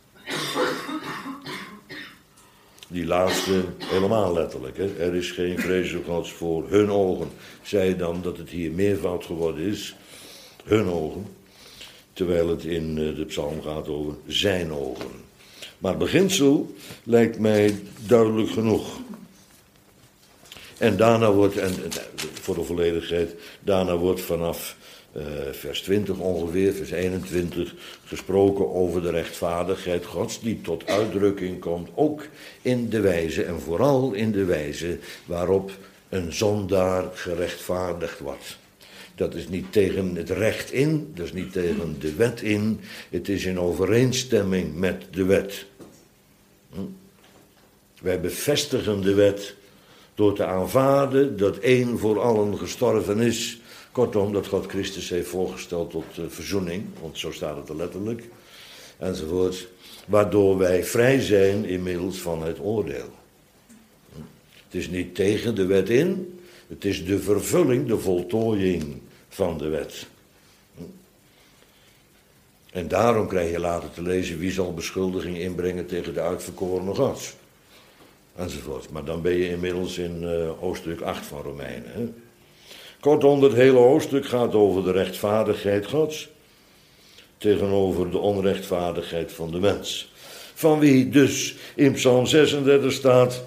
Die laatste helemaal letterlijk. Hè? Er is geen vrezen Gods voor hun ogen. Zei dan dat het hier meervoud geworden is. Hun ogen. Terwijl het in de psalm gaat over zijn ogen. Maar het beginsel lijkt mij duidelijk genoeg. En daarna wordt, en voor de volledigheid, daarna wordt vanaf vers 20 ongeveer, vers 21, gesproken over de rechtvaardigheid Gods, die tot uitdrukking komt, ook in de wijze, en vooral in de wijze waarop een zondaar gerechtvaardigd wordt. Dat is niet tegen het recht in, dat is niet tegen de wet in, het is in overeenstemming met de wet. Wij bevestigen de wet door te aanvaarden dat één voor allen gestorven is. Kortom, dat God Christus heeft voorgesteld tot verzoening, want zo staat het er letterlijk, enzovoort. Waardoor wij vrij zijn inmiddels van het oordeel. Het is niet tegen de wet in, het is de vervulling, de voltooiing van de wet. En daarom krijg je later te lezen, wie zal beschuldiging inbrengen tegen de uitverkorene Gods. Enzovoort. Maar dan ben je inmiddels in hoofdstuk 8 van Romeinen. Hè? Kortom, het hele hoofdstuk gaat over de rechtvaardigheid Gods tegenover de onrechtvaardigheid van de mens. Van wie dus in Psalm 36 staat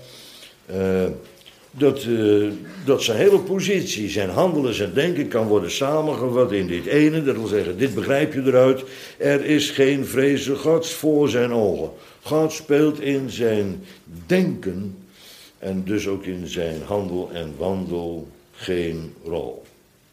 dat zijn hele positie, zijn handelen, zijn denken kan worden samengevat in dit ene. Dat wil zeggen, dit begrijp je eruit. Er is geen vrezen Gods voor zijn ogen. God speelt in zijn denken en dus ook in zijn handel en wandel geen rol.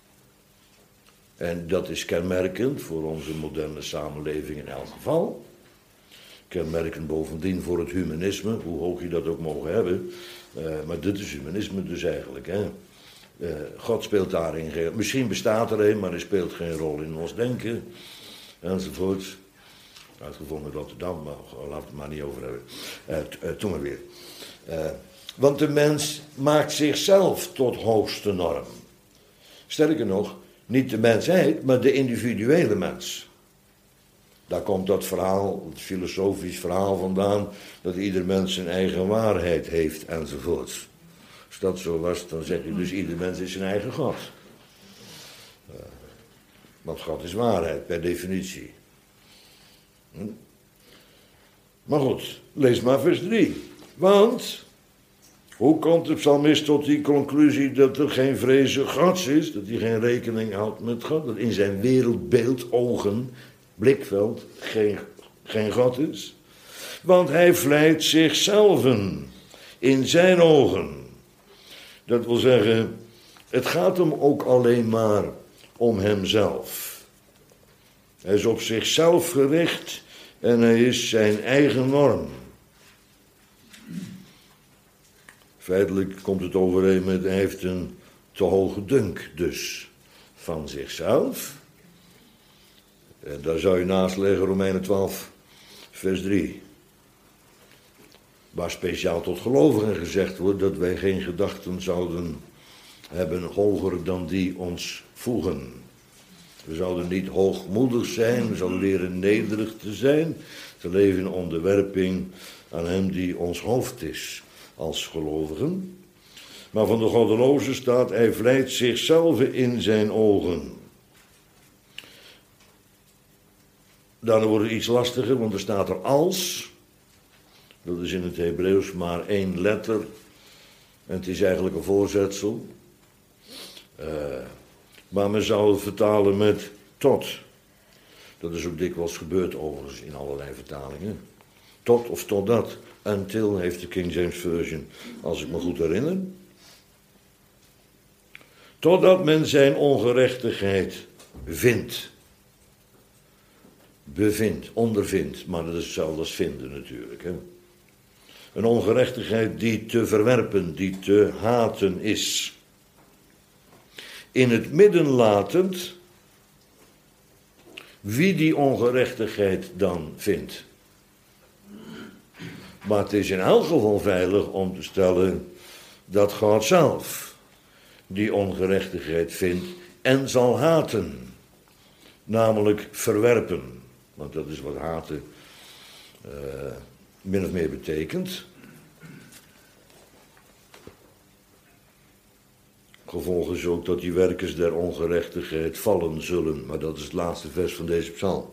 En dat is kenmerkend voor onze moderne samenleving in elk geval. Kenmerkend bovendien voor het humanisme, hoe hoog je dat ook mogen hebben. Maar dit is humanisme dus eigenlijk. Hè. God speelt daarin geen... Misschien bestaat er een, maar hij speelt geen rol in ons denken. Enzovoort. Uitgevonden in Rotterdam, maar laten we het maar niet over hebben. Toen maar weer. Want de mens maakt zichzelf tot hoogste norm. Sterker nog, niet de mensheid, maar de individuele mens. Daar komt dat verhaal, het filosofisch verhaal vandaan, dat ieder mens zijn eigen waarheid heeft enzovoort. Als dat zo was, dan zeg je dus ieder mens is zijn eigen God. Want God is waarheid, per definitie. Maar goed, lees maar vers 3. Want, hoe komt de psalmist tot die conclusie dat er geen vrezen Gods is, dat hij geen rekening houdt met God, dat in zijn wereldbeeld, ogen, blikveld geen God is? Want hij vlijt zichzelf in zijn ogen. Dat wil zeggen, het gaat hem ook alleen maar om hemzelf. Hij is op zichzelf gericht en hij is zijn eigen norm. Feitelijk komt het overeen met, hij heeft een te hoge dunk dus van zichzelf. En daar zou je naast leggen Romeinen 12, vers 3. Waar speciaal tot gelovigen gezegd wordt dat wij geen gedachten zouden hebben hoger dan die ons voegen. We zouden niet hoogmoedig zijn, we zouden leren nederig te zijn, te leven in onderwerping aan hem die ons hoofd is als gelovigen. Maar van de goddeloze staat, hij vlijt zichzelf in zijn ogen. Daarna wordt het iets lastiger, want er staat er als. Dat is in het Hebreeuws maar één letter. En het is eigenlijk een voorzetsel. Maar men zou het vertalen met tot. Dat is ook dikwijls gebeurd overigens in allerlei vertalingen. Tot of totdat. Until heeft de King James Version, als ik me goed herinner. Totdat men zijn ongerechtigheid vindt. Bevindt, ondervindt. Maar dat is hetzelfde als vinden natuurlijk. Hè? Een ongerechtigheid die te verwerpen, die te haten is. In het midden latend wie die ongerechtigheid dan vindt. Maar het is in elk geval veilig om te stellen dat God zelf die ongerechtigheid vindt en zal haten. Namelijk verwerpen. Want dat is wat haten min of meer betekent. Gevolg is ook dat die werkers der ongerechtigheid vallen zullen. Maar dat is het laatste vers van deze psalm.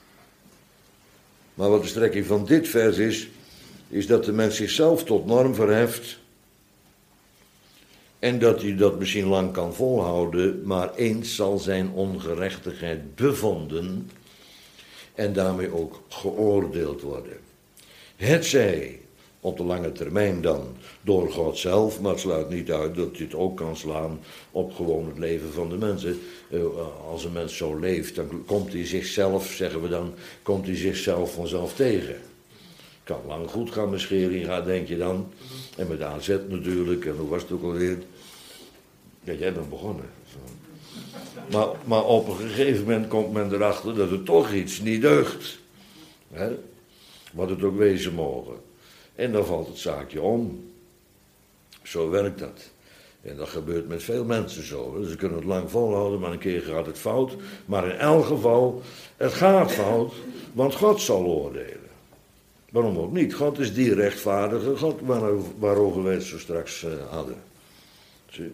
Maar wat de strekking van dit vers is dat de mens zichzelf tot norm verheft. En dat hij dat misschien lang kan volhouden, maar eens zal zijn ongerechtigheid bevonden en daarmee ook geoordeeld worden. Hetzij op de lange termijn dan door God zelf, maar het sluit niet uit dat hij het ook kan slaan op gewoon het leven van de mensen. Als een mens zo leeft, dan komt hij zichzelf, zeggen we dan, komt hij zichzelf vanzelf tegen. Kan lang goed gaan met Scheringa, denk je dan. En met AZ natuurlijk, en hoe was het ook alweer? Ja, jij bent begonnen. Maar op een gegeven moment komt men erachter dat er toch iets niet deugt. Hè? Wat het ook wezen mogen. En dan valt het zaakje om. Zo werkt dat. En dat gebeurt met veel mensen zo. Ze kunnen het lang volhouden, maar een keer gaat het fout. Maar in elk geval, het gaat fout, want God zal oordelen. Waarom ook niet? God is die rechtvaardige God waarover wij het zo straks hadden. Zie?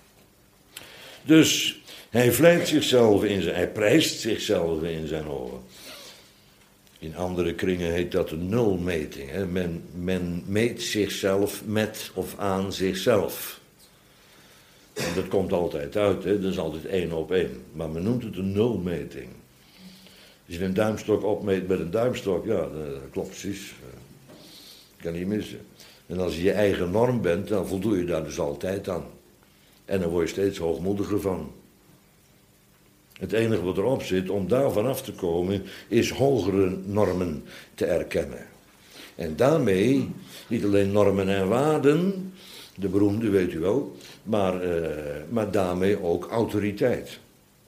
Dus hij vlijt zichzelf hij prijst zichzelf in zijn ogen. In andere kringen heet dat een nulmeting. Hè? Men meet zichzelf met of aan zichzelf. En dat komt altijd uit, hè? Dat is altijd 1 op 1. Maar men noemt het een nulmeting. Als je een duimstok opmeet met een duimstok, ja, dat klopt precies. Kan niet missen. En als je je eigen norm bent, dan voldoe je daar dus altijd aan. En dan word je steeds hoogmoediger van. Het enige wat erop zit om daar vanaf te komen, is hogere normen te erkennen. En daarmee, niet alleen normen en waarden, de beroemde weet u wel, maar daarmee ook autoriteit.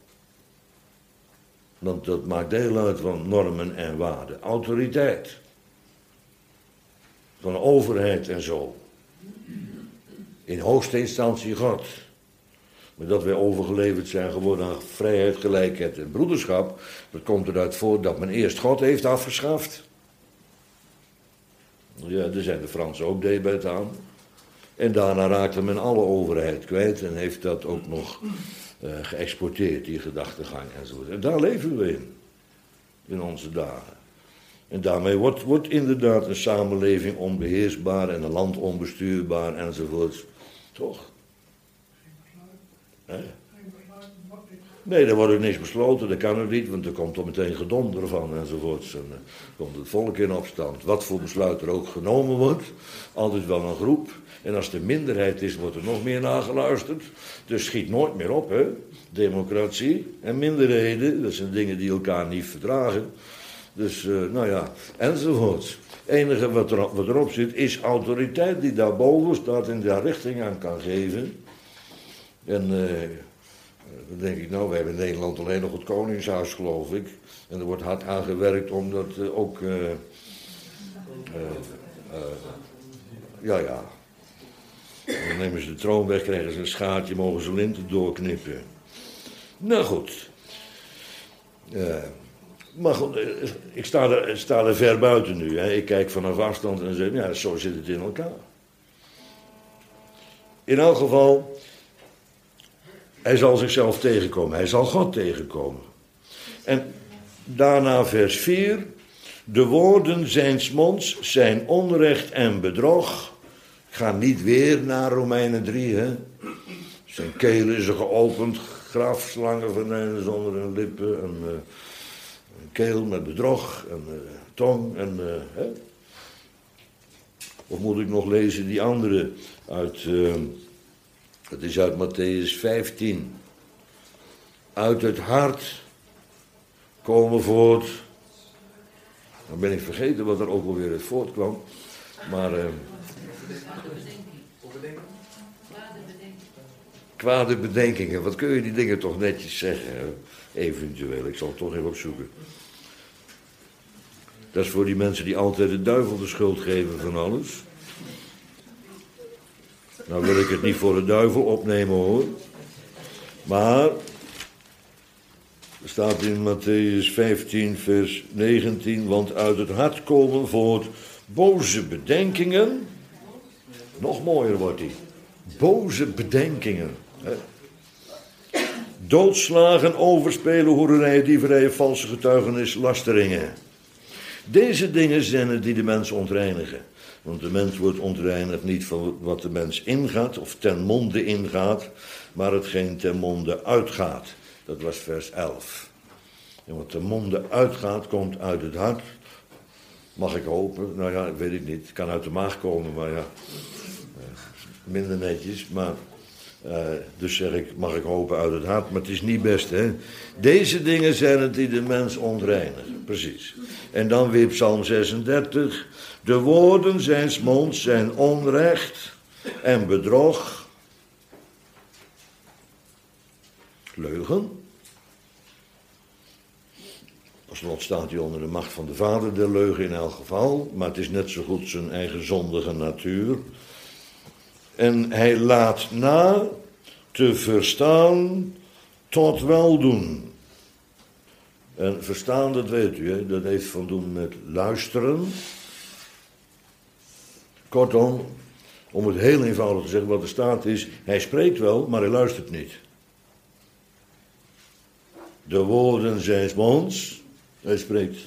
Want dat maakt deel uit van normen en waarden. Autoriteit. Van de overheid en zo. In hoogste instantie God. Maar dat wij overgeleverd zijn geworden aan vrijheid, gelijkheid en broederschap, dat komt eruit voort dat men eerst God heeft afgeschaft. Ja, daar zijn de Fransen ook debet aan. En daarna raakte men alle overheid kwijt en heeft dat ook nog geëxporteerd, die gedachtegang enzovoort. En daar leven we in onze dagen. En daarmee wordt inderdaad een samenleving onbeheersbaar en een land onbestuurbaar enzovoort. Toch? Nee, er wordt ook niks besloten, dat kan ook niet, want er komt er meteen gedonder van enzovoorts. En komt het volk in opstand. Wat voor besluit er ook genomen wordt, altijd wel een groep. En als de minderheid is, wordt er nog meer nageluisterd. Dus schiet nooit meer op, hè. Democratie en minderheden, dat zijn dingen die elkaar niet verdragen. Dus, nou ja, enzovoorts. Het enige wat erop zit, is autoriteit die daarboven staat en daar richting aan kan geven. En dan denk ik, nou, we hebben in Nederland alleen nog het Koningshuis, geloof ik. En er wordt hard aan gewerkt om dat ook... ja. Dan nemen ze de troon weg, krijgen ze een schaartje, mogen ze linten doorknippen. Nou goed. Maar goed, ik sta er ver buiten nu. Hè. Ik kijk vanaf afstand en zeg, ja, zo zit het in elkaar. In elk geval, hij zal zichzelf tegenkomen. Hij zal God tegenkomen. En daarna vers 4. De woorden zijns monds zijn onrecht en bedrog. Ik ga niet weer naar Romeinen 3, hè. Zijn keel is er geopend, grafslangen venijnen zonder hun lippen, een keel met bedrog, en tong, en hè. Of moet ik nog lezen die andere uit, het is uit Mattheüs 15. Uit het hart komen voort. Dan ben ik vergeten wat er ook alweer uit voortkwam. Maar... kwade bedenkingen. Wat kun je die dingen toch netjes zeggen? Hè? Eventueel. Ik zal het toch even opzoeken. Dat is voor die mensen die altijd de duivel de schuld geven van alles. Nou wil ik het niet voor de duivel opnemen, hoor. Maar... er staat in Mattheüs 15 vers 19... want uit het hart komen voort boze bedenkingen. Nog mooier wordt die. Boze bedenkingen. Hè? Doodslagen, overspelen, hoererijen, dieverijen, valse getuigenis, lasteringen. Deze dingen zijn het die de mens ontreinigen. Want de mens wordt ontreinigd niet van wat de mens ingaat of ten monde ingaat, maar hetgeen ten monde uitgaat. Dat was vers 11. En wat ten monde uitgaat, komt uit het hart. Mag ik hopen? Nou ja, weet ik niet. Het kan uit de maag komen, maar ja, minder netjes. Maar, dus zeg ik, mag ik hopen uit het hart, maar het is niet best, hè. Deze dingen zijn het die de mens ontreinigen, precies. En dan weer Psalm 36. De woorden zijns monds zijn onrecht en bedrog. Leugen. Als slot staat hij onder de macht van de vader der leugen in elk geval. Maar het is net zo goed zijn eigen zondige natuur. En hij laat na te verstaan tot weldoen. En verstaan, dat weet u, hè? Dat heeft van doen met luisteren. Kortom, om het heel eenvoudig te zeggen wat er staat is, hij spreekt wel, maar hij luistert niet. De woorden zijns monds, hij spreekt.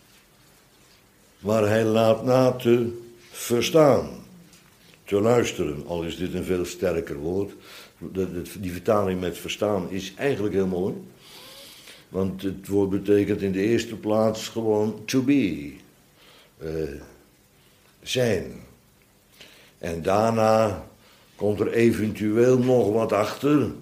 Maar hij laat na te verstaan, te luisteren, al is dit een veel sterker woord. Die vertaling met verstaan is eigenlijk heel mooi. Want het woord betekent in de eerste plaats gewoon to be. Zijn. En daarna komt er eventueel nog wat achter.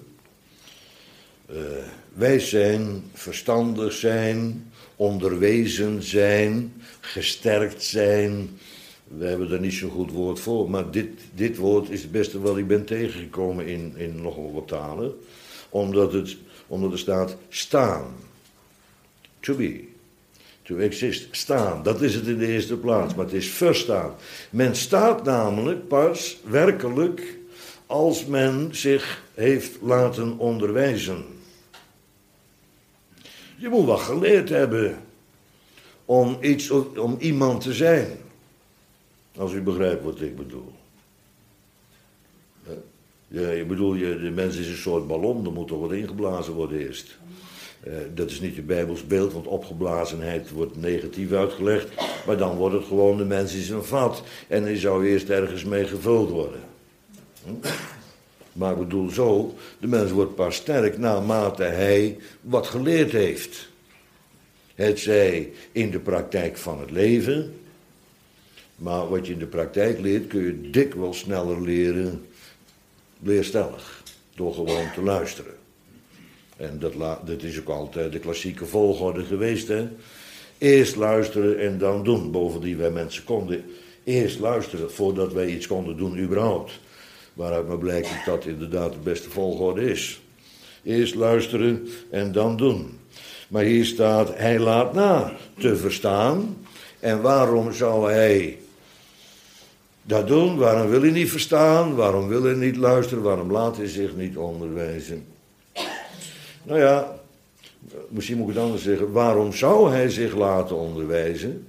Wijs zijn, verstandig zijn, onderwezen zijn, gesterkt zijn. We hebben er niet zo'n goed woord voor, maar dit woord is het beste wat ik ben tegengekomen in nogal wat talen. Omdat er staat staan. To be. To exist. Staan. Dat is het in de eerste plaats. Maar het is verstaan. Men staat namelijk pas werkelijk als men zich heeft laten onderwijzen. Je moet wel geleerd hebben om iemand te zijn. Als u begrijpt wat ik bedoel. Ja, ik bedoel, de mens is een soort ballon, er moet toch wat ingeblazen worden eerst. Dat is niet het Bijbels beeld, want opgeblazenheid wordt negatief uitgelegd. Maar dan wordt het gewoon, de mens is een vat. En die zou eerst ergens mee gevuld worden. Maar ik bedoel zo, de mens wordt pas sterk naarmate hij wat geleerd heeft. Het zij in de praktijk van het leven. Maar wat je in de praktijk leert, kun je dikwijls sneller leren, leerstellig. Door gewoon te luisteren. En dat is ook altijd de klassieke volgorde geweest, hè. Eerst luisteren en dan doen. Bovendien, wij mensen konden eerst luisteren voordat wij iets konden doen überhaupt. Waaruit maar blijkt dat dat inderdaad de beste volgorde is. Eerst luisteren en dan doen. Maar hier staat, hij laat na te verstaan. En waarom zou hij dat doen? Waarom wil hij niet verstaan? Waarom wil hij niet luisteren? Waarom laat hij zich niet onderwijzen? Nou ja, misschien moet ik het anders zeggen. Waarom zou hij zich laten onderwijzen?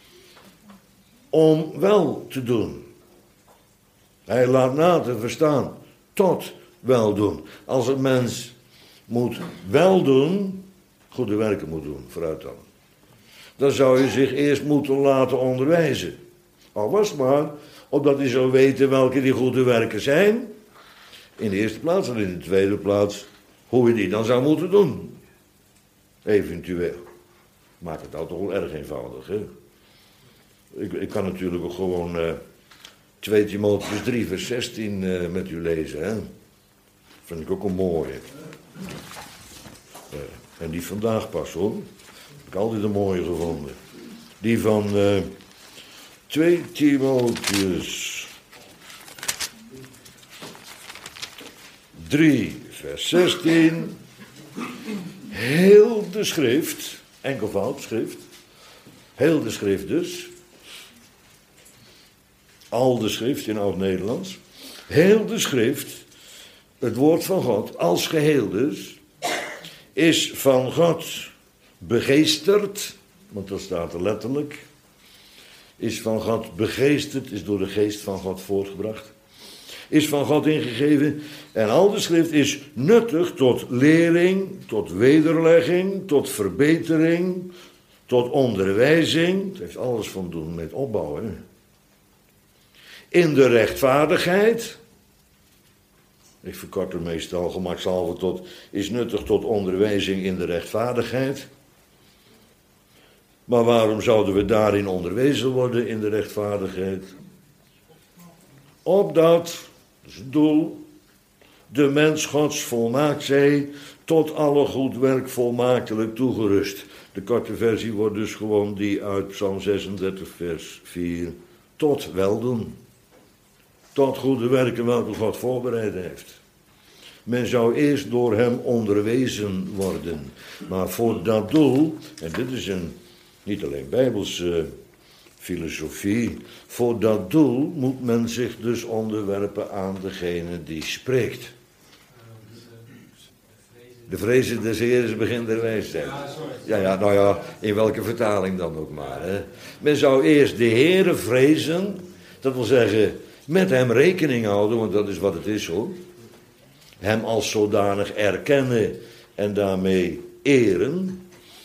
Om wel te doen. Hij laat na te verstaan. Tot wel doen. Als een mens moet wel doen, goede werken moet doen, vooruit dan zou je zich eerst moeten laten onderwijzen. Al was het maar, opdat hij zou weten welke die goede werken zijn. In de eerste plaats en in de tweede plaats hoe je die dan zou moeten doen. Eventueel. Maakt het nou toch wel erg eenvoudig, hè? Ik kan natuurlijk ook gewoon 2 Timotheüs 3 vers 16 met u lezen, hè? Vind ik ook een mooie. En die vandaag pas, hoor. Heb ik altijd een mooie gevonden. Die van 2 Timotheüs 3 vers 16. Heel de schrift, enkelvoud schrift. Heel de schrift dus. Al de schrift in Oud-Nederlands. Heel de schrift, het woord van God, als geheel dus, is van God begeesterd, want dat staat er letterlijk, is van God begeesterd, is door de geest van God voortgebracht, is van God ingegeven en al de schrift is nuttig tot lering, tot wederlegging, tot verbetering, tot onderwijzing. Het heeft alles van doen met opbouwen. in de rechtvaardigheid. Ik verkort er meestal gemakshalve tot, is nuttig tot onderwijzing in de rechtvaardigheid. Maar waarom zouden we daarin onderwezen worden in de rechtvaardigheid? Opdat, dat is het doel, de mens Gods volmaakt zij, tot alle goed werk volmaaktelijk toegerust. De korte versie wordt dus gewoon die uit Psalm 36 vers 4. Tot weldoen. Tot goede werken welke God voorbereid heeft. Men zou eerst door hem onderwezen worden. Maar voor dat doel, en dit is niet alleen bijbelse filosofie, voor dat doel moet men zich dus onderwerpen aan degene die spreekt. De vrezen des Heeren begint der wijsheid. Ja, nou ja, in welke vertaling dan ook maar. Hè. Men zou eerst de Heere vrezen, dat wil zeggen met hem rekening houden, want dat is wat het is hoor. Hem als zodanig erkennen en daarmee eren.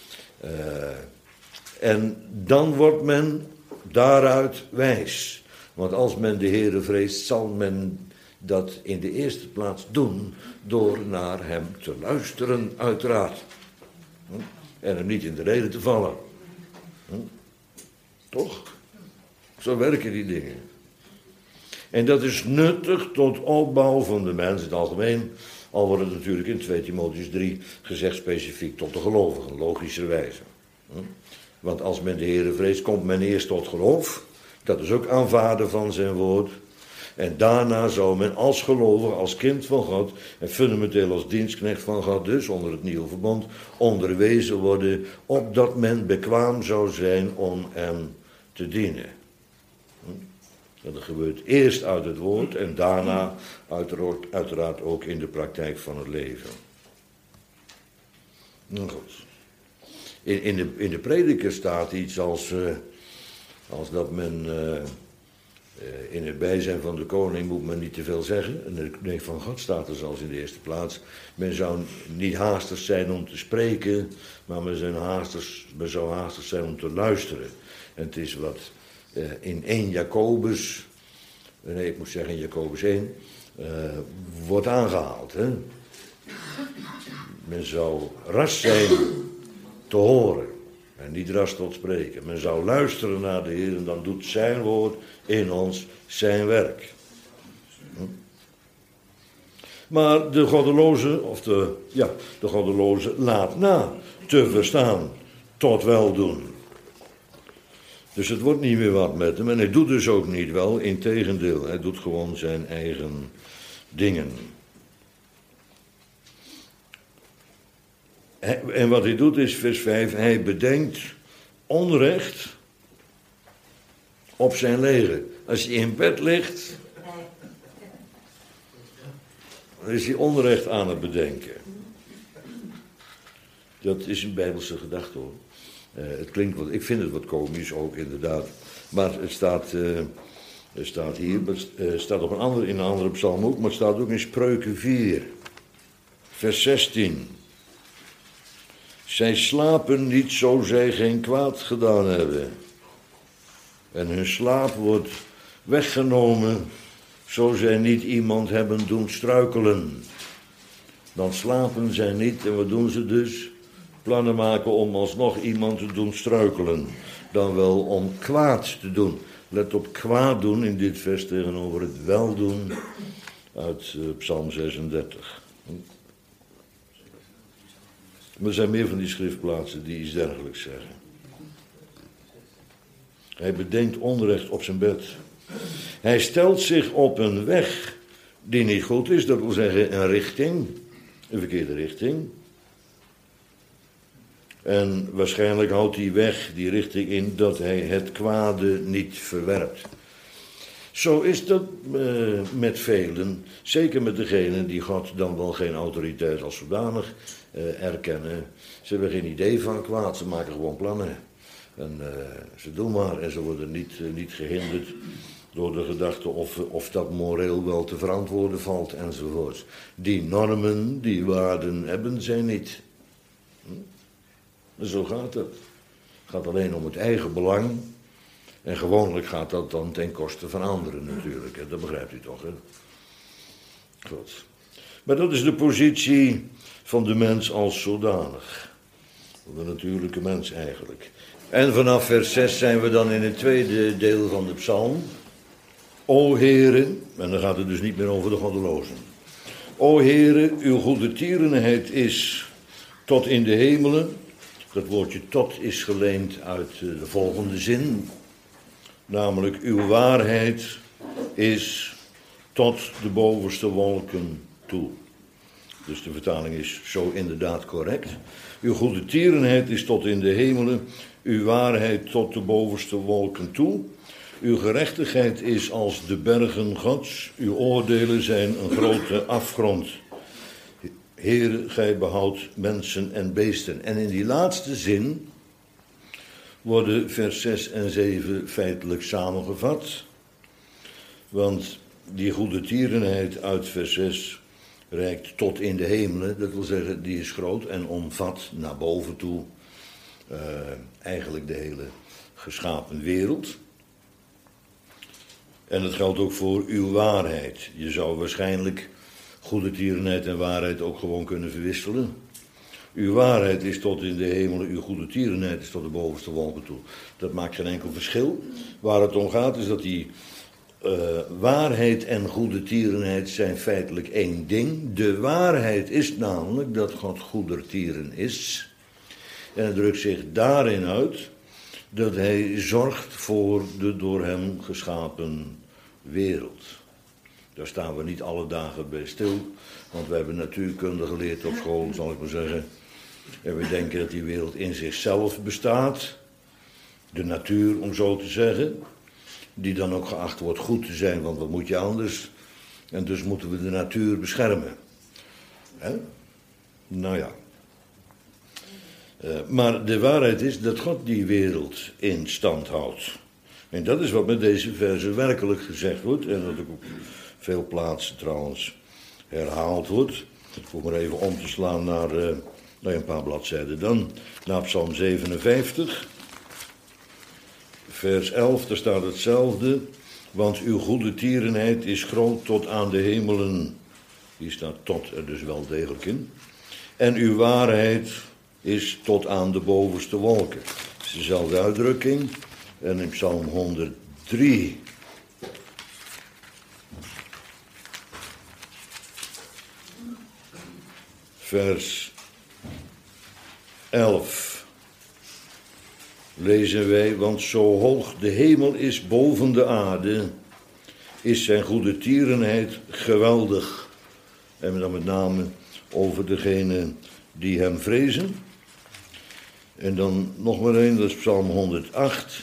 En dan wordt men daaruit wijs. Want als men de Heere vreest, zal men dat in de eerste plaats doen door naar hem te luisteren, uiteraard. En hem niet in de rede te vallen. Toch? Zo werken die dingen. En dat is nuttig tot opbouw van de mens in het algemeen. Al wordt het natuurlijk in 2 Timotheüs 3 gezegd specifiek tot de gelovigen, logischerwijze. Want als men de Heere vreest, komt men eerst tot geloof. Dat is ook aanvaarden van zijn woord. En daarna zou men als gelovige, als kind van God, en fundamenteel als dienstknecht van God, dus onder het nieuwe verbond, onderwezen worden, opdat men bekwaam zou zijn om hem te dienen. Dat gebeurt eerst uit het woord en daarna uiteraard ook in de praktijk van het leven. Nou goed. In de prediker staat iets als dat men in het bijzijn van de koning moet men niet te veel zeggen. En nee, van God staat er zelfs in de eerste plaats. Men zou niet haastig zijn om te spreken, maar men zou haastig zijn om te luisteren. En het is wat in 1 Jacobus, nee ik moet zeggen in Jacobus 1, wordt aangehaald. Hè? Men zou ras zijn te horen en niet ras tot spreken. Men zou luisteren naar de Heer en dan doet zijn woord in ons zijn werk. Maar de goddeloze laat na te verstaan tot weldoen. Dus het wordt niet meer wat met hem en hij doet dus ook niet wel, integendeel, hij doet gewoon zijn eigen dingen. En wat hij doet is, vers 5, hij bedenkt onrecht op zijn leger. Als hij in bed ligt, dan is hij onrecht aan het bedenken. Dat is een bijbelse gedachte hoor. Het klinkt ik vind het wat komisch ook inderdaad. Maar het staat hier, het staat in een andere psalm ook, maar het staat ook in Spreuken 4, vers 16. Zij slapen niet zo zij geen kwaad gedaan hebben. En hun slaap wordt weggenomen zo zij niet iemand hebben doen struikelen. Dan slapen zij niet en wat doen ze dus? Plannen maken om alsnog iemand te doen struikelen. Dan wel om kwaad te doen. Let op kwaad doen in dit vers tegenover het weldoen uit Psalm 36. Maar er zijn meer van die schriftplaatsen die iets dergelijks zeggen. Hij bedenkt onrecht op zijn bed. Hij stelt zich op een weg die niet goed is, dat wil zeggen een richting, een verkeerde richting. En waarschijnlijk houdt die weg, die richting in, dat hij het kwade niet verwerpt. Zo is dat met velen, zeker met degenen die God dan wel geen autoriteit als zodanig erkennen. Ze hebben geen idee van kwaad, ze maken gewoon plannen. En ze doen maar en ze worden niet gehinderd door de gedachte of dat moreel wel te verantwoorden valt enzovoort. Die normen, die waarden hebben zij niet. Zo gaat het. Het gaat alleen om het eigen belang. En gewoonlijk gaat dat dan ten koste van anderen natuurlijk. Hè? Dat begrijpt u toch, hè? Goed. Maar dat is de positie van de mens als zodanig. Van de natuurlijke mens eigenlijk. En vanaf vers 6 zijn we dan in het tweede deel van de psalm. O Heere, en dan gaat het dus niet meer over de goddelozen. O Heere, uw goedertierenheid is tot in de hemelen. Dat woordje tot is geleend uit de volgende zin. Namelijk, uw waarheid is tot de bovenste wolken toe. Dus de vertaling is zo inderdaad correct. Uw goedertierenheid is tot in de hemelen. Uw waarheid tot de bovenste wolken toe. Uw gerechtigheid is als de bergen Gods. Uw oordelen zijn een grote afgrond. Heere, gij behoudt mensen en beesten. En in die laatste zin worden vers 6 en 7 feitelijk samengevat. Want die goedertierenheid uit vers 6 reikt tot in de hemelen. Dat wil zeggen, die is groot en omvat naar boven toe eigenlijk de hele geschapen wereld. En dat geldt ook voor uw waarheid. Je zou waarschijnlijk goedertierenheid en waarheid ook gewoon kunnen verwisselen. Uw waarheid is tot in de hemelen, uw goedertierenheid is tot de bovenste wolken toe. Dat maakt geen enkel verschil. Waar het om gaat is dat die waarheid en goedertierenheid zijn feitelijk één ding. De waarheid is namelijk dat God goedertieren is. En het drukt zich daarin uit dat hij zorgt voor de door hem geschapen wereld. Daar staan we niet alle dagen bij stil, want we hebben natuurkunde geleerd op school, zal ik maar zeggen. En we denken dat die wereld in zichzelf bestaat, de natuur om zo te zeggen, die dan ook geacht wordt goed te zijn, want wat moet je anders? En dus moeten we de natuur beschermen. Hè? Nou ja. Maar de waarheid is dat God die wereld in stand houdt. En dat is wat met deze verse werkelijk gezegd wordt. En dat ook op veel plaatsen trouwens herhaald wordt. Ik hoef maar even om te slaan naar een paar bladzijden dan. Naar Psalm 57. Vers 11, daar staat hetzelfde. Want uw goedertierenheid is groot tot aan de hemelen. Hier staat tot er dus wel degelijk in. En uw waarheid is tot aan de bovenste wolken. Het is dezelfde uitdrukking. En in Psalm 103. Vers 11. Lezen wij, want zo hoog de hemel is boven de aarde, is zijn goedertierenheid geweldig. En dan met name over degene die hem vrezen. En dan nog maar één, dat is Psalm 108.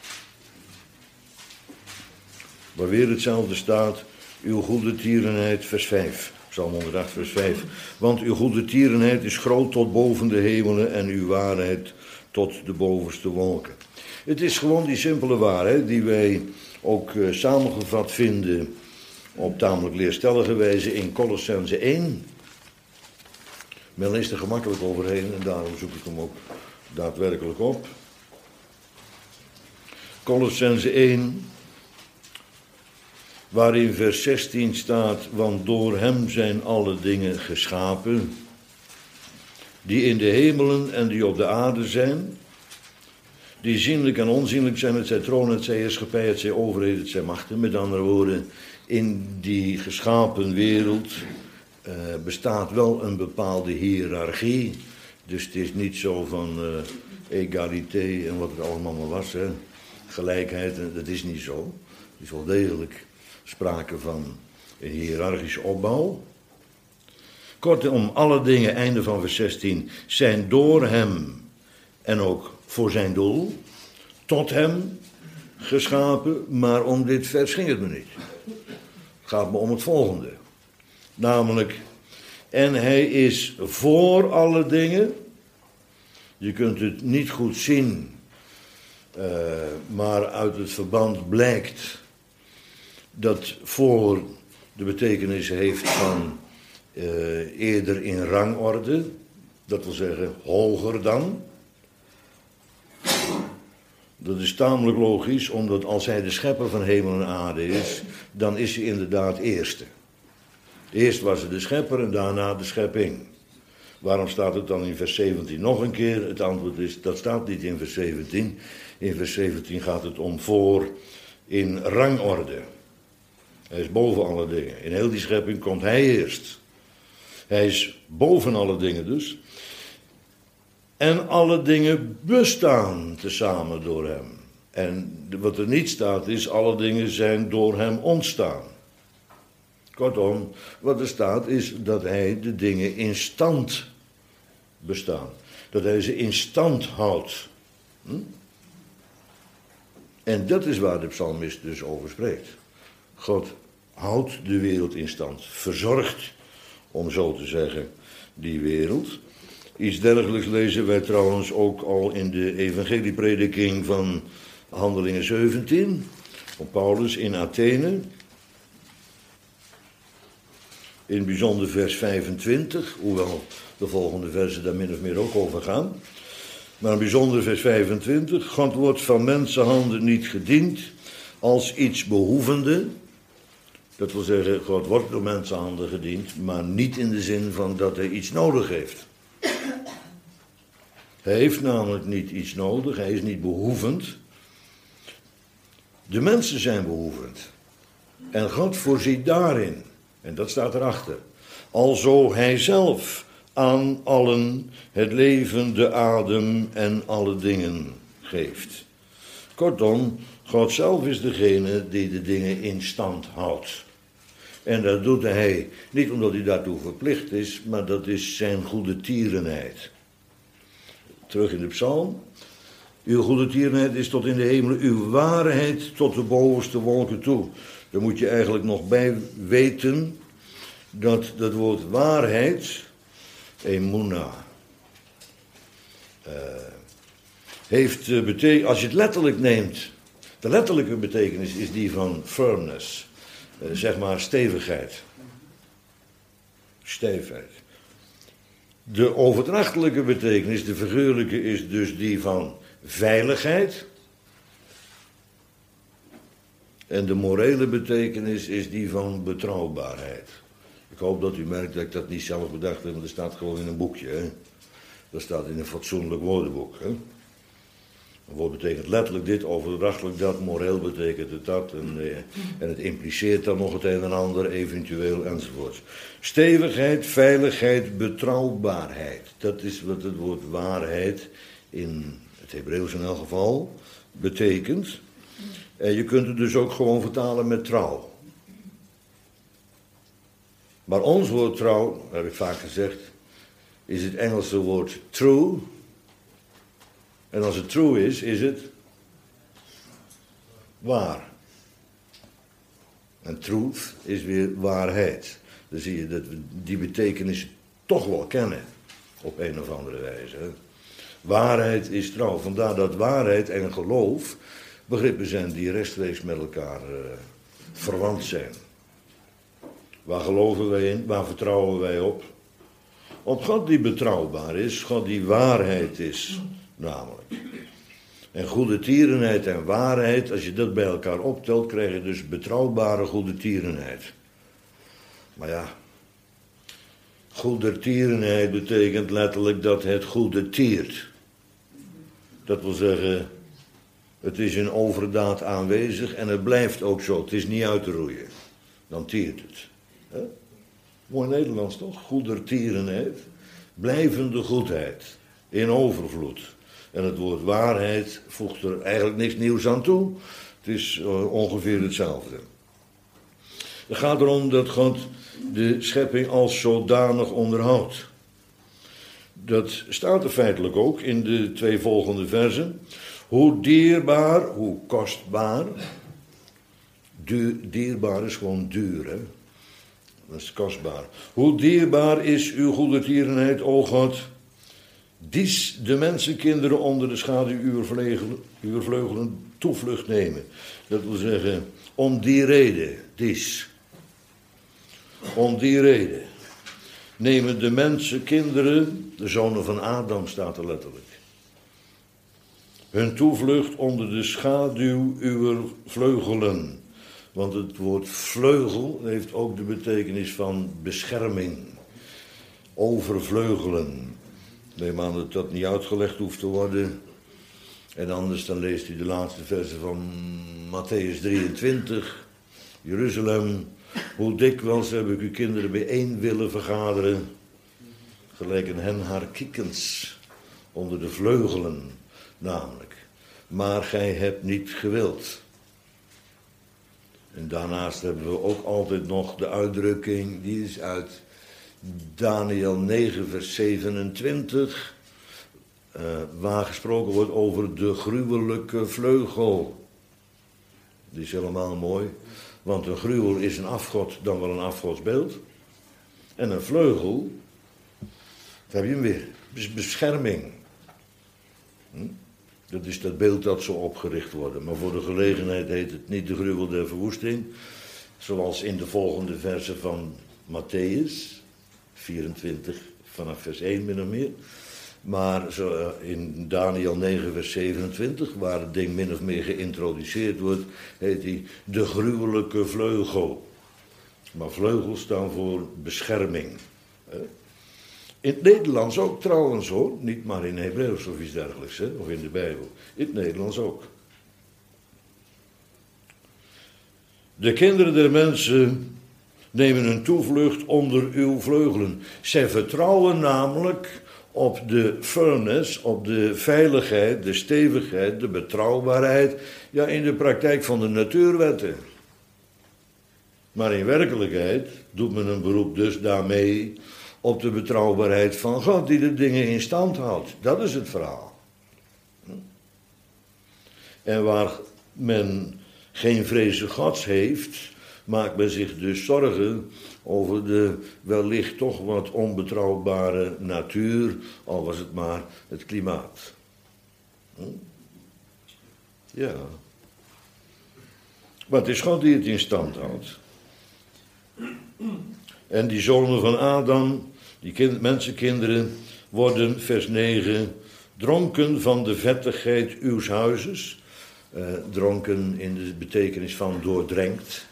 Waar weer hetzelfde staat, uw goedertierenheid, vers 5. Psalm 108, vers 5. Want uw goedertierenheid is groot tot boven de hemelen en uw waarheid tot de bovenste wolken. Het is gewoon die simpele waarheid die wij ook samengevat vinden op tamelijk leerstellige wijze in Kolossenzen 1. Men leest er gemakkelijk overheen en daarom zoek ik hem ook daadwerkelijk op. Kolossenzen 1, waarin vers 16 staat, want door hem zijn alle dingen geschapen, die in de hemelen en die op de aarde zijn, die zienlijk en onzienlijk zijn, het zij troon, het zij heerschappij, het zij overheid, het zij machten. Met andere woorden, in die geschapen wereld bestaat wel een bepaalde hiërarchie. Dus het is niet zo van egalité en wat het allemaal maar was, hè. Gelijkheid, dat is niet zo. Het is wel degelijk sprake van een hiërarchische opbouw. Kortom, alle dingen, einde van vers 16, zijn door hem en ook voor zijn doel, tot hem geschapen, maar om dit vers ging het me niet. Het gaat me om het volgende. Namelijk, en hij is voor alle dingen. Je kunt het niet goed zien, maar uit het verband blijkt dat voor de betekenis heeft van eerder in rangorde, dat wil zeggen hoger dan. Dat is tamelijk logisch, omdat als hij de schepper van hemel en aarde is, dan is hij inderdaad eerste. Eerst was hij de schepper en daarna de schepping. Waarom staat het dan in vers 17 nog een keer? Het antwoord is, dat staat niet in vers 17. In vers 17 gaat het om voor in rangorde. Hij is boven alle dingen. In heel die schepping komt hij eerst. Hij is boven alle dingen dus. En alle dingen bestaan tezamen door hem. En wat er niet staat is, alle dingen zijn door hem ontstaan. Kortom, wat er staat is dat hij de dingen in stand bestaan. Dat hij ze in stand houdt. En dat is waar de psalmist dus over spreekt. God houdt de wereld in stand. Verzorgt, om zo te zeggen, die wereld. Iets dergelijks lezen wij trouwens ook al in de evangelieprediking van Handelingen 17. Van Paulus in Athene. In het bijzonder vers 25, hoewel de volgende versen daar min of meer ook over gaan. Maar in bijzonder vers 25. God wordt van mensenhanden niet gediend als iets behoevende. Dat wil zeggen, God wordt door mensenhanden gediend, maar niet in de zin van dat hij iets nodig heeft. Hij heeft namelijk niet iets nodig, hij is niet behoevend. De mensen zijn behoevend. En God voorziet daarin. En dat staat erachter. Alzo hij zelf aan allen het leven, de adem en alle dingen geeft. Kortom, God zelf is degene die de dingen in stand houdt. En dat doet hij niet omdat hij daartoe verplicht is, maar dat is zijn goede tierenheid. Terug in de psalm. Uw goede tierenheid is tot in de hemelen, uw waarheid tot de bovenste wolken toe. Daar moet je eigenlijk nog bij weten dat dat woord waarheid, emuna, heeft betekenis, als je het letterlijk neemt, de letterlijke betekenis is die van firmness, zeg maar stevigheid. Stijfheid. De overdrachtelijke betekenis, de figuurlijke, is dus die van veiligheid. En de morele betekenis is die van betrouwbaarheid. Ik hoop dat u merkt dat ik dat niet zelf bedacht heb, want er staat gewoon in een boekje. Hè? Dat staat in een fatsoenlijk woordenboek. Hè? Een woord betekent letterlijk dit, overdrachtelijk dat, moreel betekent het dat. En het impliceert dan nog het een en ander, eventueel enzovoort. Stevigheid, veiligheid, betrouwbaarheid. Dat is wat het woord waarheid in het Hebreeuws in elk geval betekent. En je kunt het dus ook gewoon vertalen met trouw. Maar ons woord trouw, dat heb ik vaak gezegd, is het Engelse woord true. En als het true is het waar. En truth is weer waarheid. Dan zie je dat we die betekenis toch wel kennen. Op een of andere wijze. Hè. Waarheid is trouw. Vandaar dat waarheid en geloof begrippen zijn die rechtstreeks met elkaar verwant zijn. Waar geloven wij in? Waar vertrouwen wij op? Op God die betrouwbaar is, God die waarheid is, namelijk. En goede tierenheid en waarheid, als je dat bij elkaar optelt, krijg je dus betrouwbare goede tierenheid. Maar ja, goede tierenheid betekent letterlijk dat het goede tiert. Dat wil zeggen, het is in overdaad aanwezig en het blijft ook zo. Het is niet uit te roeien. Dan tiert het. He? Mooi Nederlands toch? Goedertierenheid. Blijvende goedheid. In overvloed. En het woord waarheid voegt er eigenlijk niks nieuws aan toe. Het is ongeveer hetzelfde. Het gaat erom dat God de schepping als zodanig onderhoudt. Dat staat er feitelijk ook in de 2 volgende versen. Hoe dierbaar, hoe kostbaar. Dierbaar is gewoon duur, hè. Dat is kostbaar. Hoe dierbaar is uw goedertierenheid, o God. Dies de mensenkinderen onder de schaduw uw vleugelen toevlucht nemen. Dat wil zeggen, om die reden, dies. Om die reden nemen de mensenkinderen, de zonen van Adam staat er letterlijk. hun toevlucht onder de schaduw uw vleugelen. Want het woord vleugel heeft ook de betekenis van bescherming. Overvleugelen. Neem aan dat dat niet uitgelegd hoeft te worden. En anders dan leest u de laatste versen van Mattheüs 23. Jeruzalem, hoe dikwijls heb ik uw kinderen bijeen willen vergaderen. Gelijk een hen haar kiekens onder de vleugelen namelijk. Maar gij hebt niet gewild. En daarnaast hebben we ook altijd nog de uitdrukking, die is uit Daniel 9 vers 27, waar gesproken wordt over de gruwelijke vleugel. Die is helemaal mooi, want een gruwel is een afgod, dan wel een afgodsbeeld. En een vleugel, daar heb je hem weer, bescherming. Dat is dat beeld dat zo opgericht wordt. Maar voor de gelegenheid heet het niet de gruwel der verwoesting. Zoals in de volgende versen van Mattheüs 24 vanaf vers 1 min of meer. Maar zo in Daniel 9 vers 27, waar het ding min of meer geïntroduceerd wordt, heet hij de gruwelijke vleugel. Maar vleugels staan voor bescherming. In het Nederlands ook trouwens hoor, niet maar in Hebreeuws of iets dergelijks, hè? Of in de Bijbel. In het Nederlands ook. De kinderen der mensen nemen hun toevlucht onder uw vleugelen. Zij vertrouwen namelijk op de firmness, op de veiligheid, de stevigheid, de betrouwbaarheid, ja in de praktijk van de natuurwetten. Maar in werkelijkheid doet men een beroep dus daarmee op de betrouwbaarheid van God, die de dingen in stand houdt. Dat is het verhaal. En waar men geen vrezen Gods heeft, maakt men zich dus zorgen over de wellicht toch wat onbetrouwbare natuur, al was het maar het klimaat. Ja. Maar het is God die het in stand houdt. En die zonen van Adam, die mensenkinderen, worden, vers 9, dronken van de vettigheid uws huizes. Dronken in de betekenis van doordrenkt.